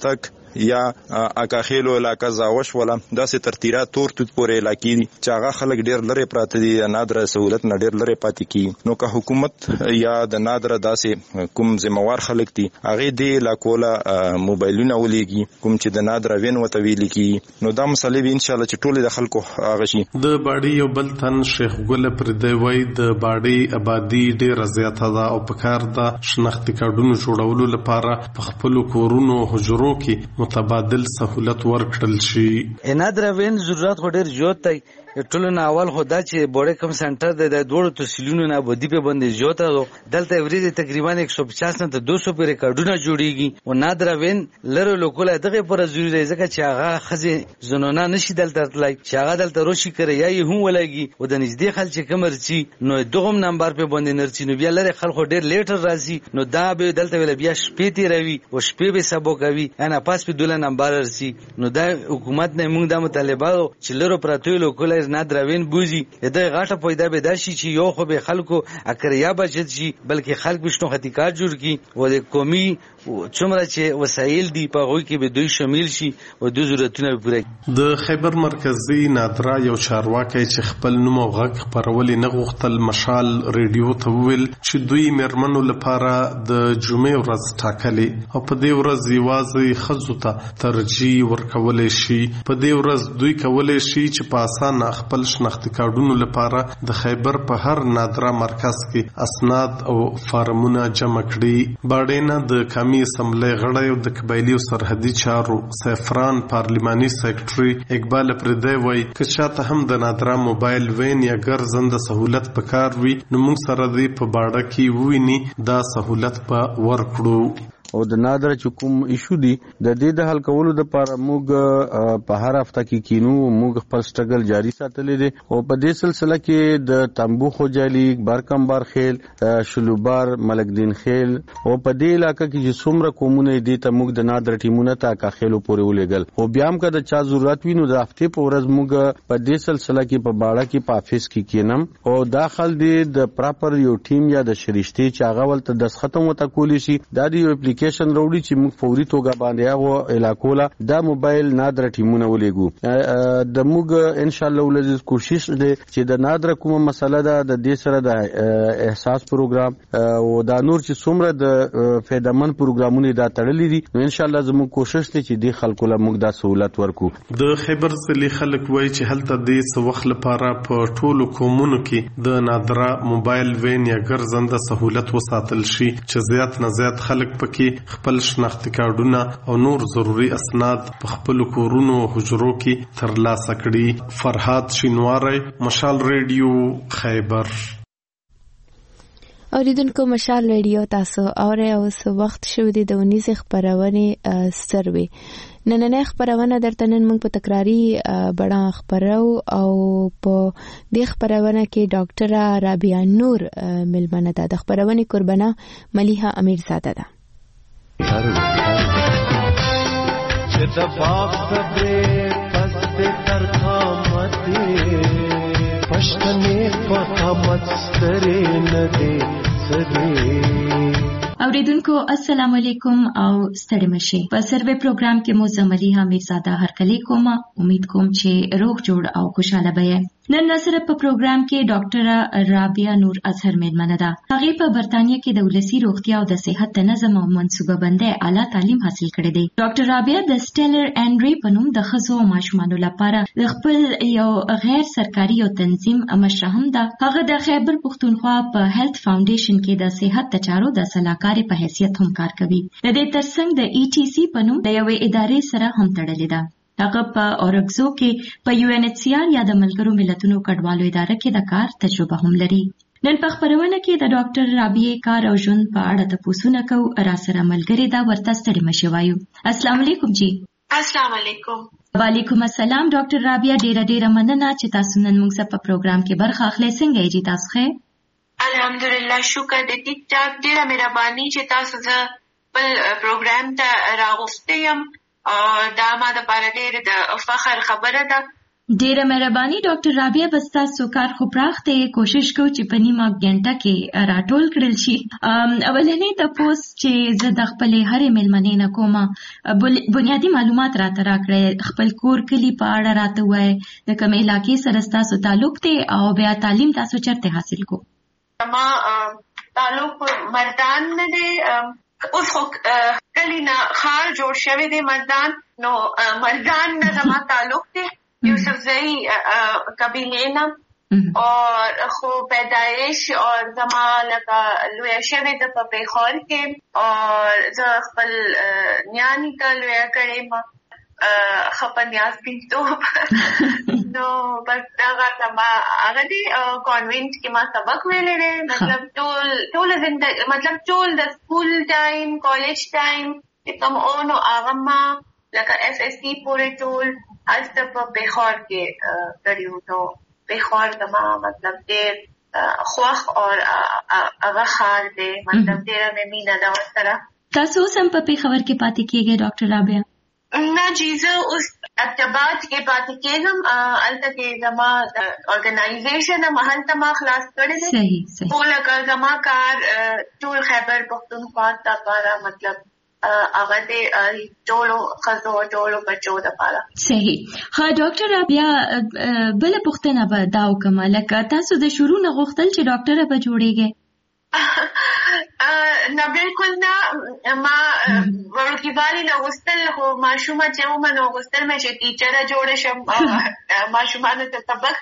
یا اکاخیلو علاقہ زاوش ولا داسې ترتیرا تور توت پورې علاقې دي چې هغه خلک ډیر لري پراته دي نادره سہولت نه ډیر لري پاتې کی. نو که حکومت یا د نادره داسې کوم ذمہوار خلک دي هغه دی لاکولا موبایلونه ولېږي کوم چې د نادره وین وته ویل کی نو دا مسلې به ان شاء الله چې ټول د خلکو هغه شي. د باډي یو بل تن شیخ ګل پردی وای د باډي آبادی ډیر زیاته ده او په کار د شناختی کارډونو جوړولو لپاره په خپل کورونو حجرو کې متبادل سہولت ورکړل شي. نادره وین ضرورت خو ډیر زیات دی. ټولو نه اول خو دا چې بوډه کم سنټر د دوړو تحصیلونو نه بودی په باندې زیاته دلته ورې تقریبا 150 نه ته 200 پر ریکارډونه جوړیږي او نادره وین لره لوکول دغه پر ضروري دی ځکه چې هغه خزه زنونه نشي دلته تلای چې هغه دلته روشي کوي یا هم ولګي او د نږدې خلک کمرچی نو دغه نمبر په باندې نرچی نو بیا لره خلکو ډیر لیټر راځي نو دا به دلته ویل بیا شپې تیروي او شپې به سبو کوي انا پاس په دوله نمبر رسي نو دا حکومت نه موږ د مطالبه چې لره پراتوي لوکول نادره وین بوزي دا غاټه پیدا به داشي چې یو خو به خلکو اکریا بچت شي بلکې خلک بشنو خطیکار جوړ کی او د قومي څومره چې وسایل دي په غوي کې به دوی شامل شي او د ضرورتونو پوره. د خیبر مرکزی نادره یو چارواکي چې خپل نوم او غږ خبرولې نه غوښتل مشال ریډیو ته ویل چې دوی مرمنو لپاره د جمعې ورځ ټاکلې او په دې ورځ یوازې خزو ته ترجیح ورکولې شي. په دې ورځ دوی کولای شي چې په اسانه خپل شناختی کارډونو لپاره د خیبر په هر نادره مرکز کې اسناد او فارمونه جمع کړي. باډینا د قومي اسمبلی غړی او د قبایلی او سرحدي چارو سیفران پارلیماني سیکرټري اقبال پردی وای که چاته هم د نادره موبایل وین یا ګرځنده سہولت پکار وي نو موږ سره دی په باډه کې وویني دا سہولت په ورکړو. او د نادره چې کوم ایشو دی د دې د حل کولو لپاره موږ په هر هفته کې کینو موږ خپل سټرګل جاری ساتلې دي او په دې سلسله کې د تنبو خوجالي برکمبار خیل شلوبار ملکدین خیل او په دې علاقې کې چې څومره قومونه دي ته موږ د نادره ټیمونه ته کا خیلو پورې ولېګل او بیا هم کده چا ضرورت وینو د هفته په ورځ موږ په دې سلسله کې په باړه کې په افیس کې کینم او داخل دي د پراپر یو ټیم یا د شریشتي چې هغه ولته د ختم وته کولی شي دا دی یو اپلیکیشن وروړي چې موږ فوري توګه باندې هغه علاقو لا د موبایل نادره ټیمونه ولېګو. د موږ ان شاء الله ولز کوشش دي چې د نادره کومه مسله ده د دې سره د احساس پروګرام او د نور چې څومره د فیدمن پروګرامونه دا تړلې دي نو ان شاء الله زموږ کوشش دي چې د خلکو له موږ دا سہولت ورکو. د خیبر ضلع خلک وایي چې هلته د څه وخت لپاره په ټولو قومونو کې د نادره موبایل وین یا ګرځنده سہولت وساتل شي چې زیات نه زیات خلک پکې خپل شناختی کارډونه او نور ضروری اسناد په خپل کورونو حجرو کې ترلاسه کړي. فرحات شینواری مشال ریډیو خیبر. اوریدونکو مشال ریډیو تاسو اوره اوس وخت شو دی د ونیز خبرونه سروي نننې خبرونه درته نن موږ په تکراری بڑا خبرو او په دې خبرونه کې ډاکټر رابعه نور ملمنه ده. د خبرونه قربانه ملیحه امیرزاده ده. چې د باغ صبرې پسته تر قامتې پښتنې په قامت سترې نه دي سدي. اوریدونکو السلام علیکم او ستړي مشه. په سروې پروګرام کې مو زملیحه امیرزاده هرکلی کوم. امید کوم چې روغ جوړ او خوشاله به. نن نصر په پروګرام کې ډاکټر رابعه نور اظهر مېلمنه ده. هغه په برتانیې کې د ولسی روغتیا او د صحت تنظیم او منصوبه بندۍ اعلی تعلیم حاصل کړی دی. ډاکټر رابعه د سټیلر انډری په نوم د ښځو او ماشومانو لپاره د خپل یو غیر سرکاري او تنظیم مشره هم ده. هغه د خیبر پښتونخوا په هیلث فاونډیشن کې د صحت د چارو د سلاکار په حیثیت هم کار کوي. د دې ترڅنګ د ETC په نوم د یوې ادارې سره هم تړلې ده. هغه په اورګزو کې په UNHCR یا د ملګرو ملتونو کډوالو اداره کې د کار تجربه هم لري. نن په خبرونه کې د ډاکټر رابعه کار او ژوند په اړه تاسو کوو. را سره ملګری دا ورته ستړي مشه وایو. السلام علیکم جی. السلام علیکم. وعلیکم السلام. ډاکټر رابعه ډیره مننه چې تاسو نن موږ سره په پروګرام کې برخه اخلئ. څنګه یې تاسو ښه؟ الحمدلله شکر دې ټیک ټاک. ډیره مهرباني چې تاسو زه بل پروګرام ته راغوښتې یم. دا ما د پاره ډېر د فخر خبره ده. ډیره مهرباني ډاکټر رابعه، بس تاسو کار خو پراخ دی، کوشش کوو چې په نیمه غنټه کې راټول کړل شي. اولنې تاسو چې زه د خپلې هرې مېلمنې نه کومه بنیادی معلومات راته راکړئ، خپل کور کلی په اړه راته وایي، د کومې علاقې سره تاسو تعلق دی او بیا تعلیم تاسو چیرته حاصل کو؟ ما تعلق مردان نه دی، اوس خو کلی نه ښار جوړ شوی دی مردان، نو مردان نه زما تعلق دی، یوسفزئی قبیله نام اور خو پیدائش اور زما لکه لویا شوی د په پیښور کې، اور زه خپل نیانی کا لویا کړې خپنیاز بنتو نو بس هغه زما هغه دی کانوینټ کې ما سبق ویلې دی، مطلب ټول زندگی، مطلب ټول د سکول ټایم کالج ټایم کوم اونو هغه ما لکه ایس ایس سی پورې ټول هلته په پیښور کې کړیو. نو پیښور زما مطلب ډېر خوښ اور هغه ښار دی، مطلب ډېره مې مینه ده ورسره. تاسو اوس هم په پیښور کې پاتې کېږئ ډاکټر رابعه؟ نه جی، زه اوس ابتباد کې پاتې کېږم، هلته کې زما ارګنایزیشن هم هلته ما خلاص کړی دی. صحیح. خو لکه زما کار ټول خیبر پښتونخوا لپاره مطلب هغه د ټولو ښځو ټولو بچو دپاره. صحیح. ها ډاکټر رابعه، بله پوښتنه به دا وکړم، لکه تاسو د شروع نه غوښتل چې ډاکټره به جوړېږئ؟ نه بالکل نه، ما وړوکیوالي نه غوښتل، خو ماشومه چې ومه نو غوښتل مې چې ټیچره جوړه شم، ماشومانو ته سبق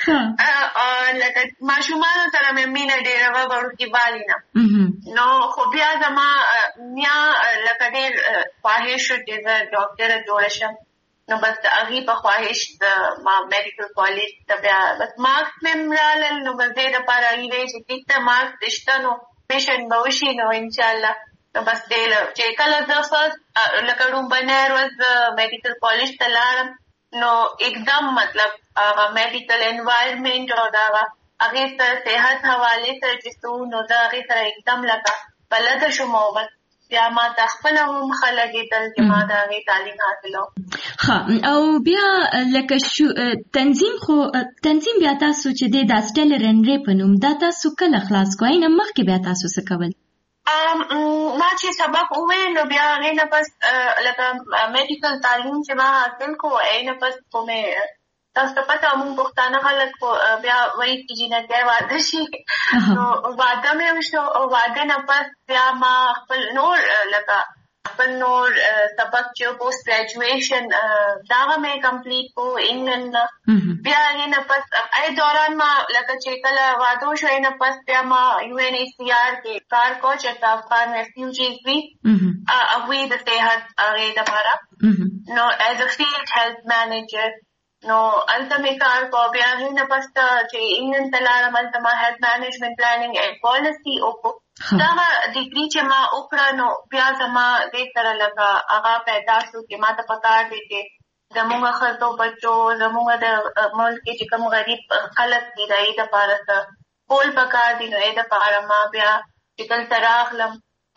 ته، لکه ماشومانو سره مې مینه ډېره وه وړوکیوالي نه. نو خو بیا زما میا لکه ډېر خواهش شو چې زه ډاکټره جوړه شم، نو بس د هغې په خواهش ما میډیکل کالج ته بیا بس مارکس مې رالل، نو بس دې دپاره هیله چې ټیک ته مارکس شته نو پیشن به وشي، نو انشاءالله نو بس دې چې کله زه فرست لکه ړومبنی ورځ میډیکل کالج ته لاړم نو एकदम مطلب هغه میډیکل انوایرمنټ او دا هغې سره صحت حوالې سره چې څه نو زه هغې سره एकदम لکه بلده شوم، او بس بیا ما ته خپله هم ښه لګېدل چې ما د هغې تعلیم حاصلو. ښه، او بیا لکه تنظیم بیا تاسو چې دی دا سټیلر اینډ ری په نوم دا تاسو کله خلاص کوئ؟ نه مخکې بیا تاسو څه کول؟ ما چې سبق وویل نو بیا هغې نه پس لکه میډیکل تعلیم چې ما حاصل کو، هغې نه پس خو مې تاسو ته پته مونږ پښتانه خلک بیا وایي چې جینکۍ واده شي، نو واده مې وشو، او واده نه پس بیا ما خپل نور لکه خپل نور سبق چې پوسټ ګریجویشن دا مې کمپلیټ کو انګلند نه. بیا هغې نه پس ای دوران ما لکه چې کله واده وشو هغې نه پس بیا ما UNHCR کې کار کو چې افغان ریفیوجیز وي هغوی د صحت هغې دپاره، نو ایز ا فیلډ هیلث مینیجر نو هلته مې کار کو. بیا هغې نه پس چې انګلند ته لاړم هلته ما هیلث مینجمنټ پلانینګ اینډ پالیسي وکړو. دغه ډیګري چې ما وکړه نو بیا زما دې سره لکه هغه پیدا شو چې ما ته پکار دی چې زموږ ښځو بچو زموږ د ملک کې چې کوم غریب خلک دي د هغې دپاره څه کول پکار دي، نو هغې دپاره ما بیا چې دلته راغلم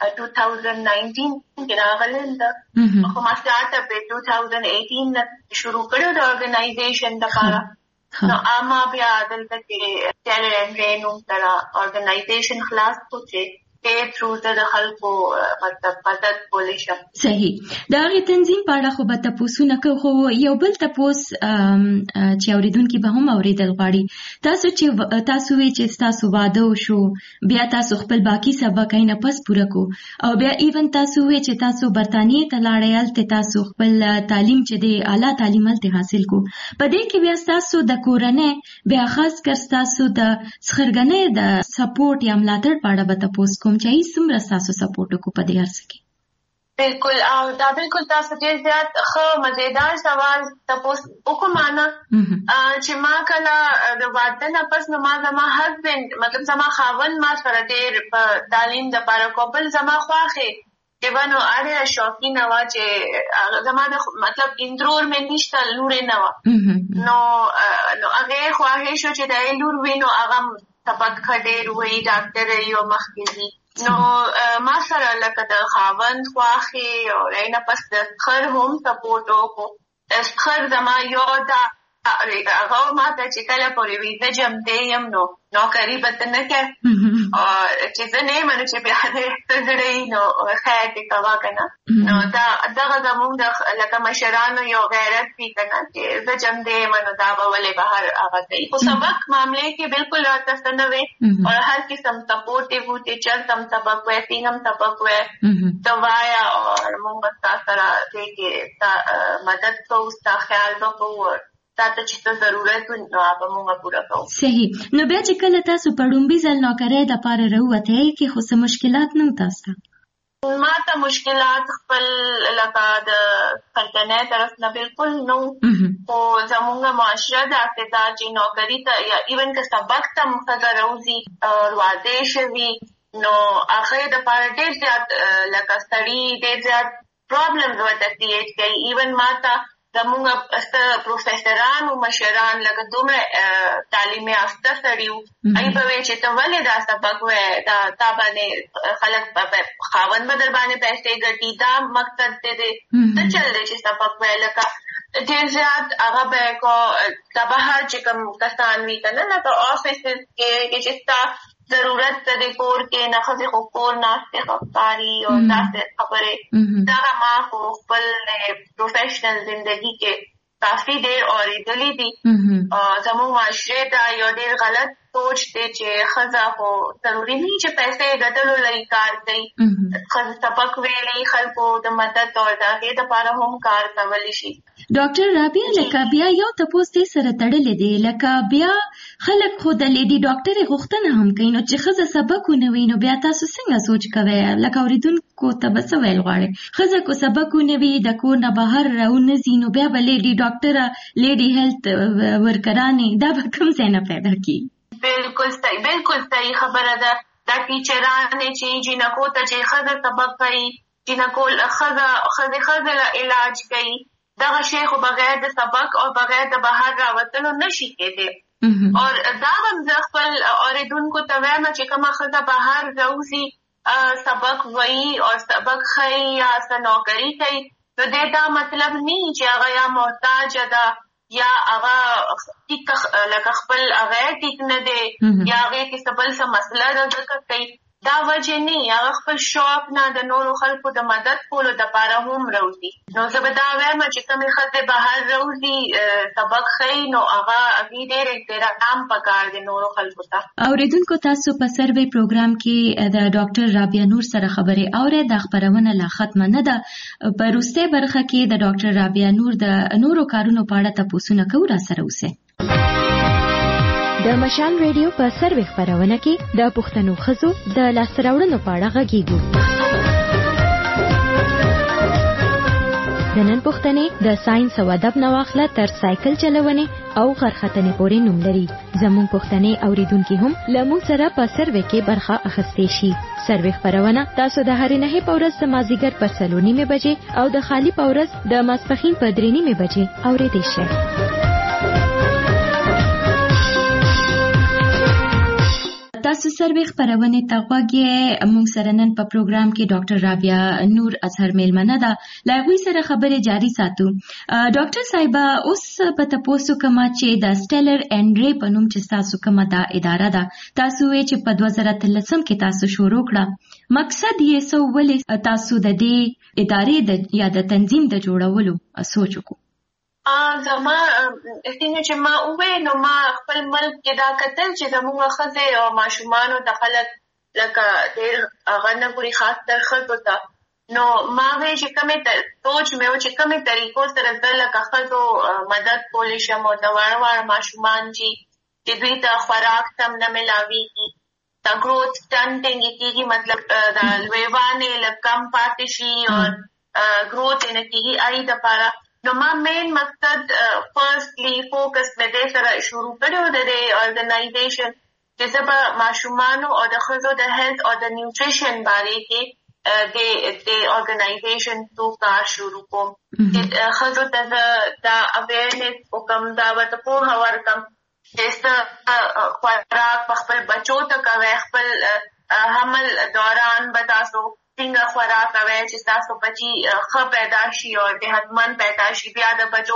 2019 کې راغلم ده، خو ما سٹارټ اپ 2018 نه شروع کړو د ارګنایزیشن دپاره. نو ما بیا دلته کې ټیلر اینډ ری نوم سره ارګنایزیشن خلاص کړو چې دې تھرو د خلکو مطلب مدد کولی شم. صحیح. د هغې تنظیم په اړه خو به تپوسونه کوو، خو یو بل تپوس چې اورېدونکي به هم اورېدل غواړي، تاسو چې تاسو وی چې ستاسو واده وشو بیا تاسو خپل باقي سبق نه پس پوره کو، او بیا ایون تاسو وی چې تاسو برطانیې ته لاړئ، هلته تاسو خپل تعلیم چې دی اعلی تعلیم هلته حاصل کو. په دې کې بیا ستاسو د کورنۍ بیا خاص کر ستاسو د څخرګنۍ د سپورټ یا ملاتړ په اړه به تپوس کوم چې هیڅ څومره ستاسو سپورټ وکړو په دې هر څه کې؟ بالکل، او دا بالکل تاسو ډېر زیات ښه مزیدار سوال تپوس وکړو نه چې ما کله د واده نه پس نو ما زما هسبینډ مطلب زما خاوند ما سره ډېر په تعلیم دپاره کو، بل زما خواښې چې به نو اړې شوقینه وه چې زما د مطلب اندرور مې نشته لوړې نه وه، نو هغې خواهش و چې د هغې لور وي نو هغه سبق ښه ډېر وایي ډاکټر یې او مخکې ځي، نو ما سره لکه د خاوند خواښې او هغې نه پس د خر هم سپورټ وکړو. خر زما یو دا هغه ماته چې کله پورې ویزه جمع یم نو نوکری به ته نه کوې او چې زه نه یم نو چې بیا دې ته زړه یې نو خیر دې کوه که نه نو دغه زمونږ د لکه مشرانو یو غیرت وي که نه چې زه جمع دی یم نو دا به ولې بهر هغه کوي خو سبق معاملې کې بالکل راته څه نه وې او هر قسم سپورټیو و ټیچر هم سبق وی پین هم سبق وی ته وایه او موږ به ستا سره دې کې ستا مدد کوو ستا خیال به کوو تاسو چې څه ضرورت وي نو هغه موږ پوره کوو. صحیح. نو بیا چې کله تاسو په ډومبي ځل نوکرۍ دپاره راووتئ کې خو څه مشکلات نه وو تاسو ته؟ ما ته مشکلات خپل لکه د کمپنۍ طرف نه بالکل نه خو زموږ معاشره داسې ده چې نوکري ته یا ایون که سبق ته ښځه راوځي واده شوي نو هغې دپاره ډېر زیات لکه سړي ډېر زیات پرابلمز ورته کریټ کوي. ایون ما ته زموږ پروفیسران او مشران لکه دومره تعلیم یافته سړي وو هغوی به وایي چې ته ولې دا سبق وایې دا تا باندې خلک خاوند به در باندې پیسې ګټي دا مقصد دی څه چل دی چې سبق وایې لکه ډېر زیات هغه به د بهر چې کوم کسان وي که نه لکه آفیسز کې چې ستا ضرورت ته د کور کې نه ښځې خو کور ناستې ښکاري او داسې خبرې دغه ما خو خپل پروفیشنل زندګي کې کافي ډېر اورېدلي دي. زموږ معاشرې ته یو ډېر غلط سوچ دی چې ښځه خو ضروري نه چې پیسې ګټلو لري کار کوي ښځه سبق ویلي خلکو د مدد او د هغې دپاره هم کار کولی شي. ډاکټر رابعه لکه بیا یو تپوس دې سره تړلی دی لکه بیا خلک خو د لیډي ډاکټرې غوښتنه هم کوي نو چې ښځه سبق ونه وي نو بیا تاسو څنګه سوچ کوئ لکه اورېدونکو ته به څه ویل غواړئ ښځه کو سبق ونه وي د کور نه بهر راونه ځي نو بیا به لیډي ډاکټره لیډي هیلث ورکرانې دا به کوم ځای نه پیدا کړي؟ بالکل صحیح خبره ده. دا ټیچرانې چې جینکو ته چې ښځه سبق کوي جینکو ښځې له علاج کوي دغه شی خو بغیر د سبق او بغیر د بهر راوتلو نشي کېدی. او دا هم زه خپل اورېدونکو ته وایم چې کومه ښځه بهر راوځي سبق وایي او سبق ښیي یا څه نوکري کوي نو دې دا مطلب نه چې هغه یا محتاجه ده یا هغه ټیک لکه خپل هغه ټیک نه دی یا هغې کې څه بل څه مسله ده ځکه کوي دا وجه نه هغه خپل شوق نه د نورو خلکو د مدد کولو دپاره هم راوځي. نو زه به دا وایم چې کومې ښځې بهر راوځي سبق ښیي نو هغې ډېر احترام پکار دی نورو خلکو ته. اورېدونکو تاسو په سروې پروګرام کې د ډاکټر رابعه نور سره خبرې اورئ. دا خپرونه لا ختمه نه ده. په وروستۍ برخه کې د ډاکټر رابعه نور د نورو کارونو په اړه تپوسونه کوو. راسره اوسئ. د مشال ریډیو په سروې خپرونه کې د پښتنو ښځو د لاسته راوړنو په اړه غږیږو. د نن پوښتنې د ساينس او ادب نه واخله تر سایکل چلونې او غرختنې پورې نوم لري. زموږ پوښتنې اوریدونکي هم له موږ سره په سروې کې برخه اخیستی شي. سروې خپرونه تاسو د هرې نهې په ورځ د مازدیګر په 4:30 بجې او د خالي په ورځ د ماسپښین په 3:30 بجې اورېدی شئ. تاسو سروې خپرونې ته غوږ یې. موږ سره نن په پروګرام کې ډاکټر رابعه نور اظهر میلمنه ده. له هغوی سره خبرې جاري ساتو. ډاکټر صاحبه اوس په تپوسو کومه چې د سټیلر اینډ ری په نوم چې تاسو کومه دا اداره ده تاسو وایئ چې په 2013 کې تاسو شروع کړه. مقصد یې څه ولې تاسو د دې ادارې یا د تنظیم د جوړولو سوچ وکړو؟ زما څنګه چې ما وویل نو ما خپل ملک کې دا کتل چې زموږ ښځې او ماشومانو ته خلک لکه ډېر هغه نه ګوري خاص تر ښځو ته نو ما وایي چې کومې سوچ مې و چې کومې طریقو سره زه لکه ښځو مدد کولی شم او د واړه ماشومان چې دوی ته خوراک سم نه میلاویږي د ګروت سټنټینګ یې کېږي مطلب د لویوالي لږ کم پاتې شي او ګروت یې نه کېږي هغې دپاره نو ما مین مقصد فرسټلی فوکس مې دې سره شروع کړی و د دې ارګنایزیشن چې زه به ماشومانو او د ښځو د هیلث او د نیوټریشن بارے کې د ارګنایزیشن څو کار شروع کوم چې ښځو ته زه دا اویرنس وکړم دا ورته پوهه ورکړم چې څه خوراک په خپل بچو ته کوئ خپل حمل دوران به تاسو څنګه خوراک کوئ چې تاسو بچي ښه پیدا شي او صحتمند پیدا شي بیا د بچو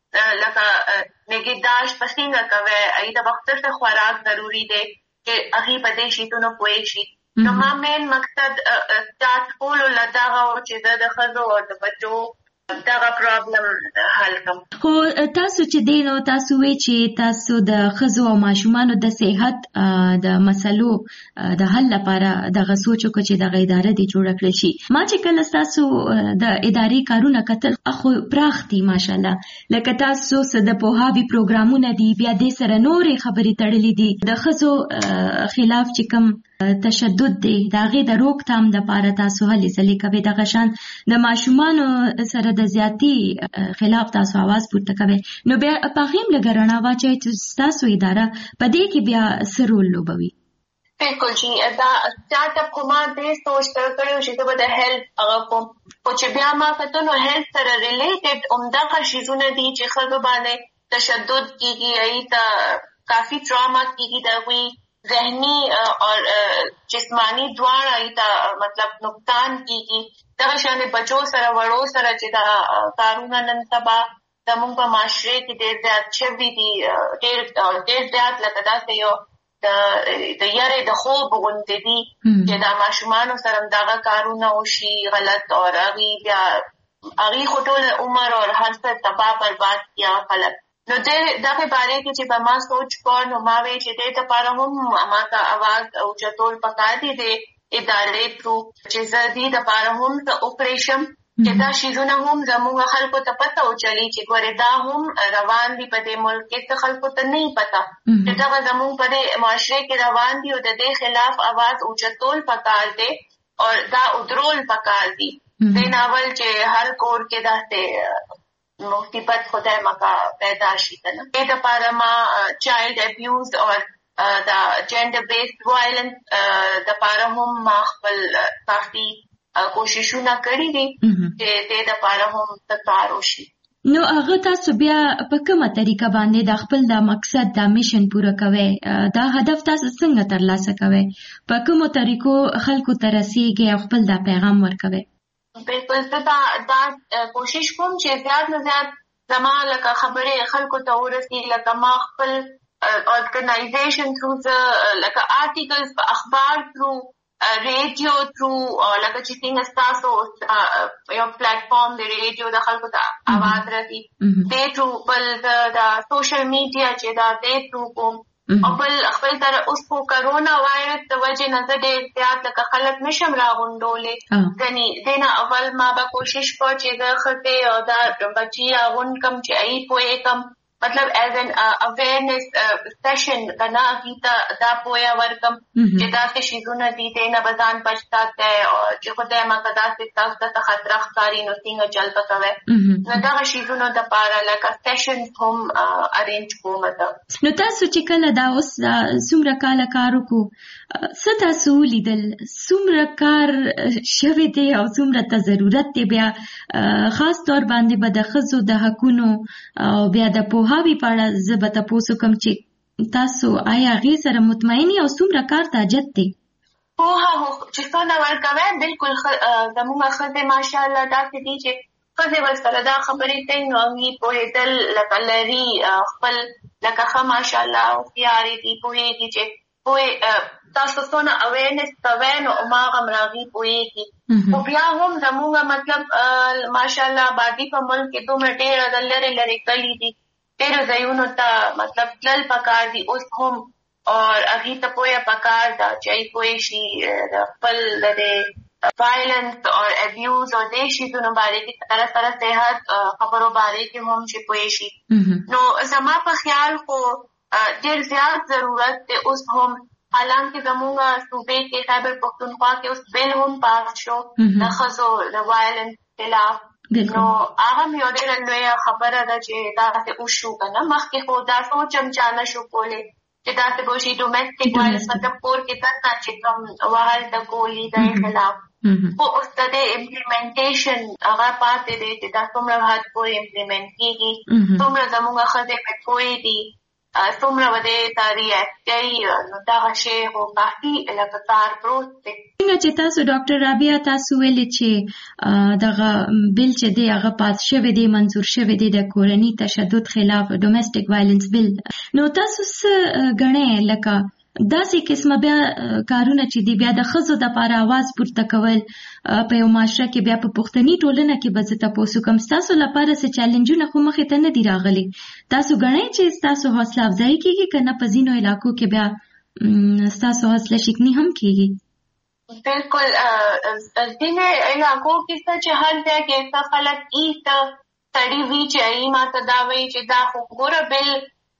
لکه نگهداشت پسینه کوي ای د وخت څخه خوراک ضروری دی چې هغه په دې شي ته نو پوي شي نو ما مین مقصد سٹارټ کول لداغه او چې د خزو او د بچو دا پرابلم حل کوم. خو تاسو چې دینو تاسو وی چې تاسو د خزو او ماشومانو د صحت د مسلو د حل لپاره د غسوچو چې د ادارې دی جوړ کړل شي. ما چې کله تاسو د ادارې کارونه کتل اخو پراختي ماشاءالله لکه تاسو د پوهاوی پروګرامونه دی بیا د سره نورې خبرې تړلې دي د خزو خلاف چې کوم تشدد دی داغه د روکثام د لپاره تاسو هلې ځلې کوي د غشان د ماشومانو سره د زیاتی خلاف تاسو आवाज پورته کوي نو بیا په هغه لګرانه واچي چې تاسو اداره په دې کې بیا سرول لوبوي. بالکل جی دا سٹارټ اپ کومه د سوچ تر کړو چې د هیلث هغه کوم او چې بیا ما کته نو هیلث سره ریلیټډ عمده شیزونه دي چې خلکو باندې تشدد کیږي ایت کافی ټراما کیږي دا وی ذہنی اور جسمانی دواړه ایت مطلب نقصان کیږي دغه شان بچو سره وړو سره چې دا کارونه نن سبا د موږ په معاشره کې ډېر زیات شوي دي ډېر زیات لکه داسې یو د یاره د خوب غوندې دي چې دا ماشومانو سره دغه کارونه وشي غلط او هغې خو ټول عمر او هر څه تباه برباد کیا خلک نو دغه باره کې چې به ما سوچ کړ نو ما وی چې دې لپاره هم ما ته आवाज او چتول پکار دي د ادارې ترو چې زدي د لپاره هم د اپریشن چې دا شیزونه هم زموږ خلکو ته پته او چلی چې ګوره دا هم روان دي په دې ملک کې خلکو ته نه پته چې دا زموږ په دې معاشره کې روان دي او د دې خلاف आवाज او چتول پکار دي او دا ادرول پکار دي د ناول چې هر کور کې داسته مصیبت خدای مکا پیدا شي کنه دې لپاره ما چایلډ ابیوز او دا جنډر بیسډ وایلنس د لپاره هم ما خپل کافي کوششونه کړې دي چې دې لپاره هم تکار وشي. نو هغه تاسو بیا په کومه طریقه باندې د خپل د مقصد د میشن پوره کوي دا هدف تاسو څنګه ترلاسه کوي په کومو طریقو خلکو ته رسیږي او خپل د پیغام ورکوي؟ بالکل دا کوشش کوم چې زیات نه زیات زما لکه خبرې خلکو ته ورسي لکه ما خپل organization through لکه articles په اخبار through ریډیو through لکه چې څنګه تاسو یو پلیټفارم د ریډیو د خلکو ته आवाज رسي دې through بل د سوشل میډیا چې دا دې through کوم او بل خپل تر اوس په کرونا وایرس د وجې نه ډېر زیات لکه خلک نشم راغونډولې ځنې دې نه اول ما به کوشش وکړ چې د ښځې او د بچي راغونډ کم چې ای پوهې کم مطلب ایز ان اویرنس سیشن کنا کیتا دا پویا ورکم چې داسې شیزونه دي دې نه بزان پچتا ته او چې خدای ما کدا ست تاسو ته خطر ښکاری نو څنګه چل پکوي نو دا شیزونه د پاره لکه سیشن هم ارینج کوم تا نو تاسو چې کله دا اوس څومره کال کار وکړو څه تاسو لیدل څومره کار شوی دی او څومره ته ضرورت دی بیا خاص طور باندې به د ښځو د حقونو او بیا د هاوی پاړه زبته پوسو کوم چې تاسو آیا غي سره مطمئنی او څومره کار ته جت دي هو چې څنګه ورکوي بالکل زموږ خزه ماشاءالله تاسو دي چې خزه ورسره دا خبرې کوي نو هغه په دل لکلري خپل لکه ماشاءالله او پیاري دي په دې چې په تاسو څونه اویرنس کوي نو ما غمراغي پوي او بیا هم زموږ مطلب ماشاءالله باندې په ملک کې دوه ډېر دلری لري کلی دي ډېر ځایونو ته مطلب تل پکار دي اوس هم اور هغه ته پوهه پکار دا چې کوئی شي خپل د وایلنس او ابیوز او د شیزونو باندې کې سره صحت خبرو باندې کې هم چې پوهه شي نو زما په خیال خو ډېر زیات ضرورت دی اوس هم حالانکه زموږ صوبې کې خیبر پختونخوا کې اوس بیل هم پاس شو د ښځو د وایلنس خلاف نو هغه یو ډېر لویه خبره ده چې داسې وشو که نه مخکې خو دا سوچ هم چا نه شو کولی چې داسې به وشي ډومسټک وایلنس مطلب کور کې دننه چې کوم وهل د ګولي د خلاف خو اوس د دې امپلیمنټیشن هغه پاتې دی چې دا څومره حد پورې امپلیمنټ کېږي څومره زموږ ښځې پې پوهې دي څومره بده تاری اکټي نو دا شی خو کافي لګتار پروت دی. څنګه چې تاسو ډاکټر رابعه تاسو ویلي چې دغه بل چې دی هغه پاس شوی دی منظور شوی دی د کورني تشدد خلاف ډومېسټک وایلنس بل، نو تاسو څه ګڼئ لکه داسې قسمه بیا کارونه چې دی بیا د ښځو دپاره اواز پورته کول په یو معاشره کې بیا په پښتني ټولنه کې به زه تپوس وکړم ستاسو لپاره څه چیلنجونه خو مخې ته نه دي راغلي، تاسو ګڼئ چې ستاسو حوصله افزایي کېږي که نه په ځینو علاقو کې بیا ستاسو حوصله شکني هم کېږي؟ بالکل ځینې علاقو کې څه چې هر ځای کې څه خلک سړي وي چې ای ما ته دا وایي چې دا خو ګوره بل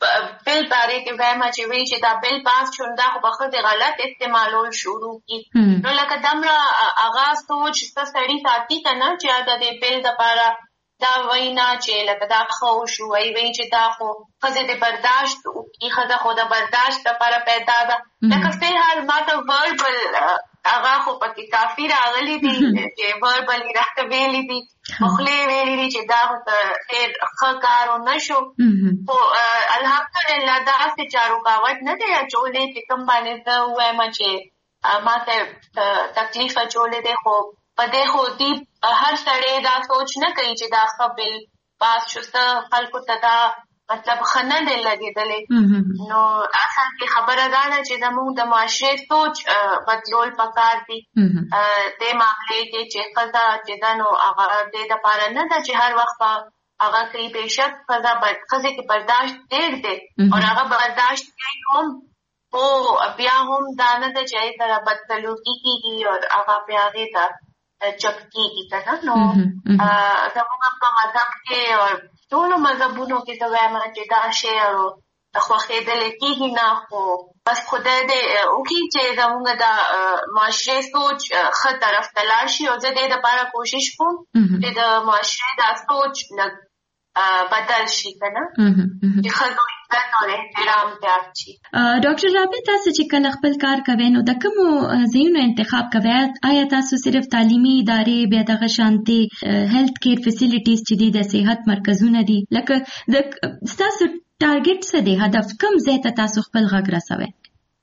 باره کې وایم چې وایي چې دا بل پاس شون دا خو به ښځې غلط استعمالول شروع کړي. نو لکه دومره هغه سوچ څه سړي ساتي که نه چې د دې بل دپاره دا وایي نه چې لکه دا ښه وشو وایي چې دا خو ښځې د برداشت وکړي، ښځه خو د برداشت دپاره پیدا ده. لکه فیحال ما ته وربل هغه خو پکې کافي راغلي دي چې وربل یې راته ویلي دي خولې ویلي دي چې دا خو ډېر ښه کار ونه شو، خو الحمدلله داسې چا رکاوټ نه دی اچولی چې کوم باندې زه ووایم چې ما ته تکلیف اچولی دی. خو په دې خو دي هر سړی دا سوچ نه کوي چې دا ښه بل پاس شو، څه خلکو ته دا مطلب ښه نه دی لګېدلی. نو اصل کې خبره دا ده چې زموږ د معاشرې سوچ بدلول پکار دي دې معاملې کې چې ښځه چې ده نو هغه دې دپاره نه ده چې هر وخت هغه کوي. بېشک ښځې کې برداشت ډېر دی او هغه برداشت کوي هم، خو بیا هم دا نه ده چې هغې سره بدسلوکي کېږي او هغه بیا هغې ته چپ کېږي که نه. نو زموږ په مذهب کې او ټولو مذهبونو کې زه وایم چې دا شی خوښېدلی کېږي نه، خو بس خدای دې وکړي چې زموږ د معاشرې سوچ ښه طرف ته لاړ شي او زه دې دپاره کوشش کوم چې د معاشرې دا سوچ لږ بدل شي که نه، چې ښځو عزت او احترام زیات شي. ډاکټر رابعه تاسو چې کله خپل کار کوئ نو د کومو ځایونو انتخاب کوئ؟ آیا تاسو صرف تعلیمي ادارې بیا دغه شانتې هیلث کیر فیسیلیټیز چې دي د صحت مرکزونه دي لکه ستاسو ټارګټ څه دی، هدف کوم ځای ته تاسو خپل غږ رسوئ؟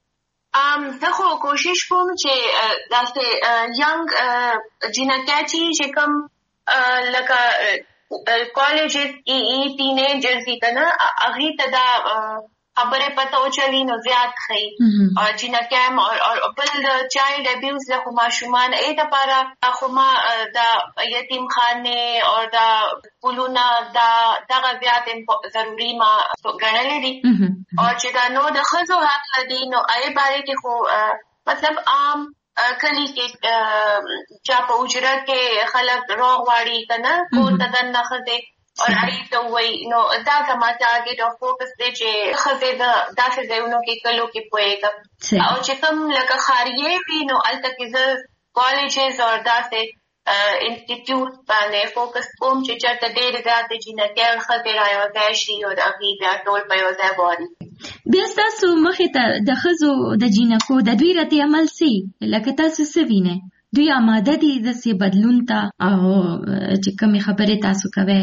زه خو کوشش کوم چې داسې ینګ جینکۍ چې کوم لکه کالجز کې ټینیجرز دي که نه هغې ته دا خبرې پته وچلي نو زیات ښیي او جینکۍ او بل د چایلډ ابیوز له خو ماشومان ای دپاره خو ما دا یتیم خانې او دا پولونه دغه زیات ضروري ما ګڼلي دي او چې دا نو د ښځو حق دي نو هغې بارے کې خو مطلب عام کلی کې چا په حجره کې خلک روغ غواړي که نه کور ته دننه ښځې او هغې ته ووایي نو دا زما ټارګېټ او فوکس دی چې ښځې د داسې ځایونو کې کلو کې پوهېږم او چې کوم لکه ښاریې وي نو هلته کې زه کالجز او داسې انسټیټیوټ باندې فوکس کوم چې چېرته ډېرې زیاتې جینکۍ او ښځې رایوځای شي او د هغې بیا ټول په یو ځای واوري. بیا ستاسو مخې ته د ښځو د جینکو د دوی رد عمل څه لکه تاسو څه وینئ؟ دوی آماده دي داسې بدلون ته او چې کومې خبرې تاسو کوئ؟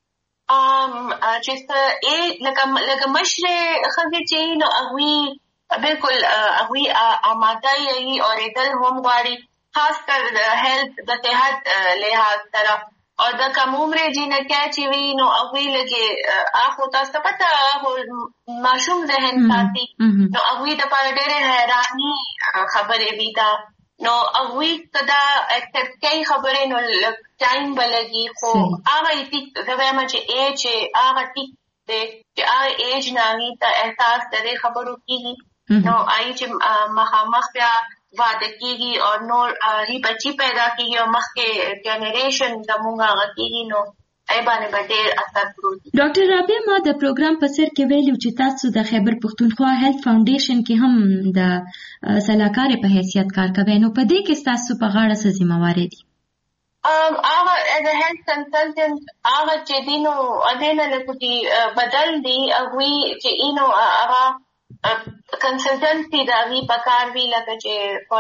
چې لکه مشرې ښځې چې نو هغوی بالکل هغوی آماده یي اورېدل هم غواړي خاص کر د هیلث د صحت لحاظ سره او د کم عمرې جینکۍ چې وي نو هغوی لږې خو تاسو ته پته ماشوم ذهن ساتي نو هغوی دپاره ډېرې حیراني خبرې وي دا نو هغوی که دا اکسپټ کوي خبرې نو لږ ټایم به لګي خو هغه ټیک زه وایم چې ایج هغه ټیک دی چې هغه ایج نه هغې ته احساس د دې خبرو کېږي نو هغې چې مخامخ بیا واده کېږي او نور هغې بچي پیدا کېږي او مخکې جنریشن زمونږ هغه کېږي نو هغې باندې به ډېر اثر پروت وي. ډاکټر رابعه ما د پروګرام په سر کې ویلي چې تاسو د خیبر پښتونخوا هیلث فاونډیشن کې هم د سلاکارې په حیثیت کار کوئ نو په دې کې ستاسو په غاړه څه ذمهوارې دي؟ هغه ایز ا هیلث کنسلټنټ هغه چې دي نو هغې نه لږ بدل دي هغوی چې نو هغه کنسلټنسي د هغې په کار وي لکه چې فار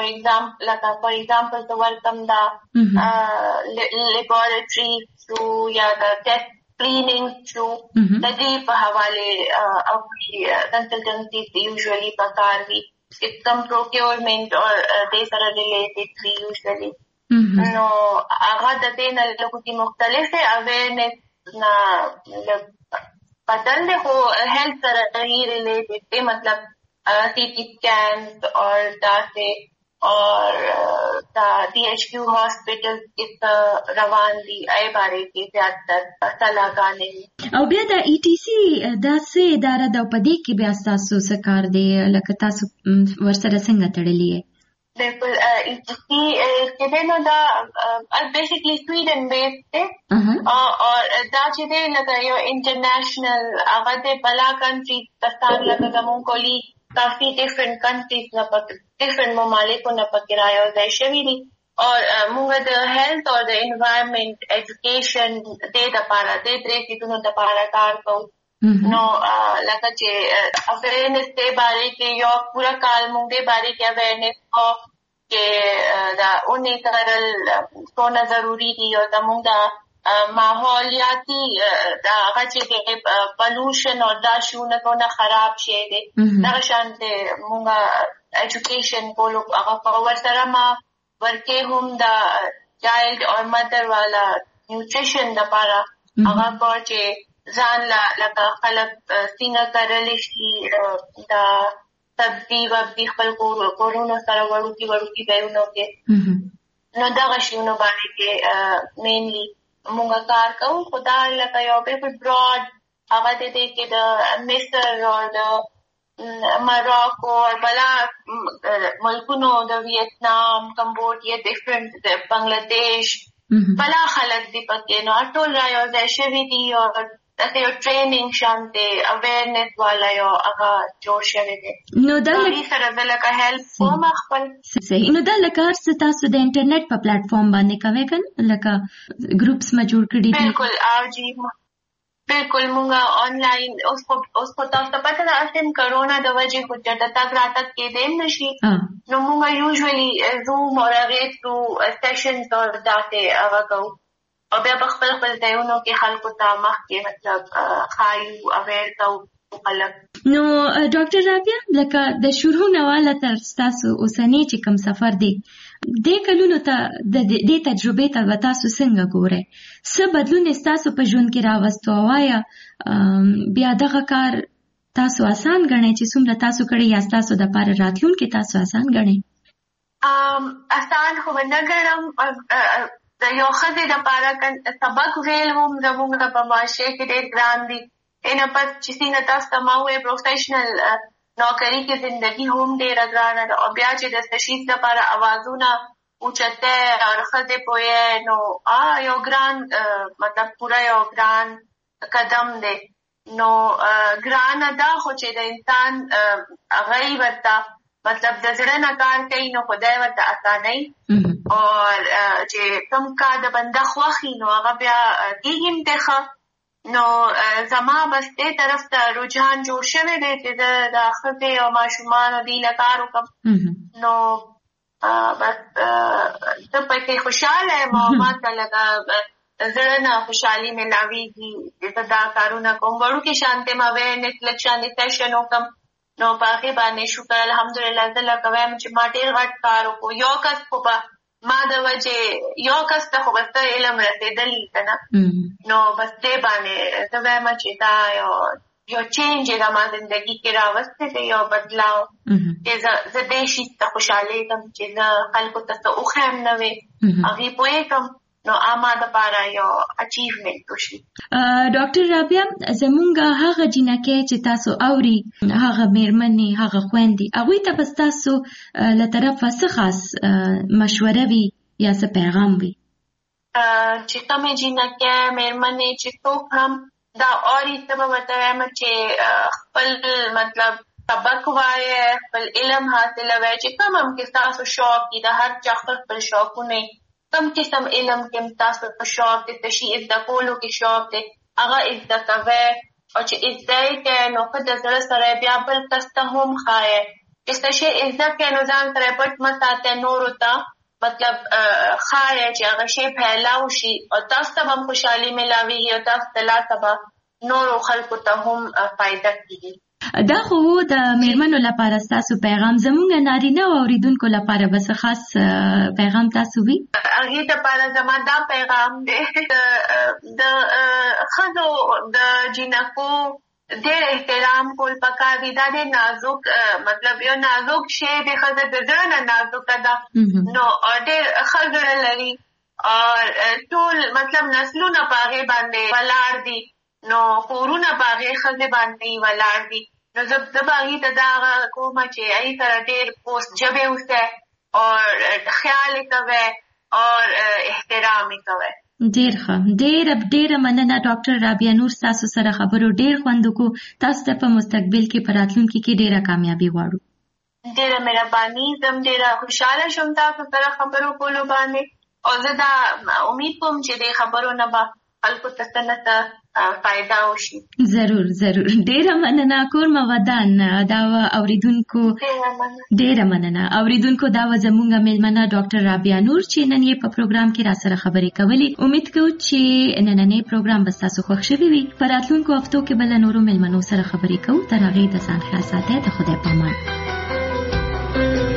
ایگزامپل زه ورکم دا لیبارټري تھرو یا د ټیسټ screenings شو د دې په حواله او consultancies usually پکار وي some procurement or they are related to usually نو هغه د دې نه لکه مختلفه awareness نه بدل له health سره related دی مطلب CT scans اور داسې اور دا DHQ hospitals اس روان دي ای باره کې زیاتره صلاحګانې او بیا د ETC داسې اداره د پدې کې بیا تاسو سکار دی لکه تاسو ورسره څنګه تړلې یې بالکل ETC کې نو دا basically Sweden based اور دا چې دی لکه یو انټرنیشنل هغه د بلا کنټری پاکستان لکه زمون کولی کافی ډیفرنٹ کنټریز نه پک ډیفرنٹ ممالکو نه پکې راځي شوی دي اور موږ د هیلث او د انوایرنمنت ایجوکیشن د لپاره د درې سیټونو لپاره کار کوو نو لکه چې اویرنس د باره کې یو پورا کال موږ د باره کې اویرنس او کې دا اونې کارل څونه ضروری دي او د موږ د ماحولیاتی دا هغه چې پولوشن او دا شونه څونه خراب شي دي دا شانته موږ ایجوکیشن کولو هغه په ورسره ما ورکه هم دا چایلډ او مدر والا نیوټریشن لپاره هغه چې ځان لکه خلک څنګه کارل شي دا سبزی و خپل کورونو سره وړوکی ځایونو کې نو دا غشونو باندې کې مینلی مونږه کار کوو خدا لکه یو به براډ هغه دې کې د مصر او د مراکو او بلا ملکونو د ویتنام کمبودیا ډیفرنٹ د بنگلاديش بلا خلک دې پکې نو ټول راځي شوی دي او د یو ټریننګ شانته اویرنس والا یو هغه جوړ شوی دی نو دا سره د لکه هیلپ کوم خپل صحیح نو دا لکه هر تاسو د انټرنیټ په پلیټ فارم باندې کوي کنه لکه ګروپس ما جوړ کړی دي بالکل او جی بالکل مونږه آنلاین اوس کو تاسو پته ده اسیم کرونا د وجې کو چې تاسو راتک کې دیم نشي نو مونږه یوزولي زوم او هغه ثرو سیشنز او داته هغه کوو او بیا خپل ځایونو کې خلکو ته مخ کې مطلب خایو اویر کوو نو ډاکټر رابعه لکه د شروع نواله تر تاسو اوسنی چې کوم سفر دی د کلونو ته د دې تجربې ته تاسو څنګه ګورئ څه بدلون تاسو په ژوند کې راوستو وایا بیا دغه کار تاسو آسان غنئ چې څومره تاسو کړی یا تاسو د پاره راتلونکي تاسو آسان غنئ آسان خو نه ګڼم د یو خزه د پاره سبق ویل هم زموږ په معاشره کې ډېر ګران دي ان په چې څنګه تاسو تمامه پروفیشنل نوکری کې ژوندۍ هم ډېر ګران ده او بیا چې د تشخیص لپاره اوازونه اوچته او خزه پوهه نو یو ګران مطلب پورا یو ګران قدم دی نو ګران ده خو چې د انسان غي ورته مطلب د زړه نه کار کوي نو خدای ورته اساني او چې کوم کا د بنده خوخي نو هغه بیا کېږي ته نو زما بس دې طرف ته رجحان جوړ شوی دی چې د خزه او ماشومان دی لکار وکم نو بس ته پکې خوشاله ما ته لگا زړه نه خوشحالي ملاويږي چې دا کارونه کوم ورو کې شانته ما وینې لکشان سیشن وکم نو باقي باندې شکر الحمدلله زله کوم چې ما ډېر غټ کار وکړ یو کس په ما د وجه یو کس ته خو بس علم رسیدلی کنه نو بس دې باندې زه وایم چې دا یو چینج دا ما زندگی کې راوسته دی یو بدلاو چې زه دې شي ته خوشاله کوم چې زه خلکو ته اوخم نه وي هغه پوهه کوم نو آماده پاره یو اچیومنت وشي ډاکټر رابعه زمونږ هغه جنکه چې تاسو اوري هغه میرمنې هغه خويندې هغه ته بس تاسو له طرفه څه خاص مشوره وي یا څه پیغام وي چې کومه جنکه میرمنې چې څوک هم دا اوري سبب وتایم چې خپل مطلب سبق وایي خپل علم حاصل وایي چې کوم هم کې تاسو شوق دي د هر چا خپل شوقونه کم قسم علم کې تاسو په شوق دي تشي د کولو کې شوق دي هغه د کوي او چې ازدای کې نو په د سره سره بیا بل کسته هم خای چې څه عزت کې نو ځان سره پټ مساته نور وتا مطلب خای چې هغه شی پھیلاو شي او تاسو ته هم خوشحالي ملاويږي او تاسو ته لا سبا نور خلکو ته هم فائدہ کیږي. دا خو د میرمنو لپاره تاسو پیغام، زموږ نارینه او اوریدونکو لپاره بس خاص پیغام تاسو وی؟ هغه د لپاره زموږ دا پیغام دی د خزو د جنکو ډېر احترام کول پکار دي. دا ډېر نازک مطلب یو نازک شی دی، خزه د زړه نه نازک ده نو ډېر خزه لري او ټول مطلب نسلونه پاغه باندې ولاړ دي، نو کورونه پاغه خزه باندې ولاړ دي. نو زباغي ته دا کومه چې ای سره ډېر پوسټ جبه اوسه او خیال کوي او احترام کوي. ډېر مننه ډاکټر رابعه نور، تاسو سره خبرو ډېر خوند وکړو. تاسو ته په مستقبل کې په راتلونکي کې ډېره کامیابي غواړو. ډېره مهرباني، زم ډېره خوشاله شوم تاسو سره خبرو کولو باندې او زه دا امید کوم چې د خبرو نه به خلکو ته څه فائدہ وشي. ضرور ډېره مننه. کور مودان دا اوریدونکو ډېره مننه. اوریدونکو دا زموږ میلمنه ډاکټر رابعه نور چې نن یې په پروګرام کې را سره خبرې کولې. امید کوم چې نننې پروګرام به تاسو خوښ شوی وي. په راتلونکو هفتو کې بل نورو میلمنو سره خبرې کوو. تر هغې د ځان خیال ساتئ. د خدای په امان.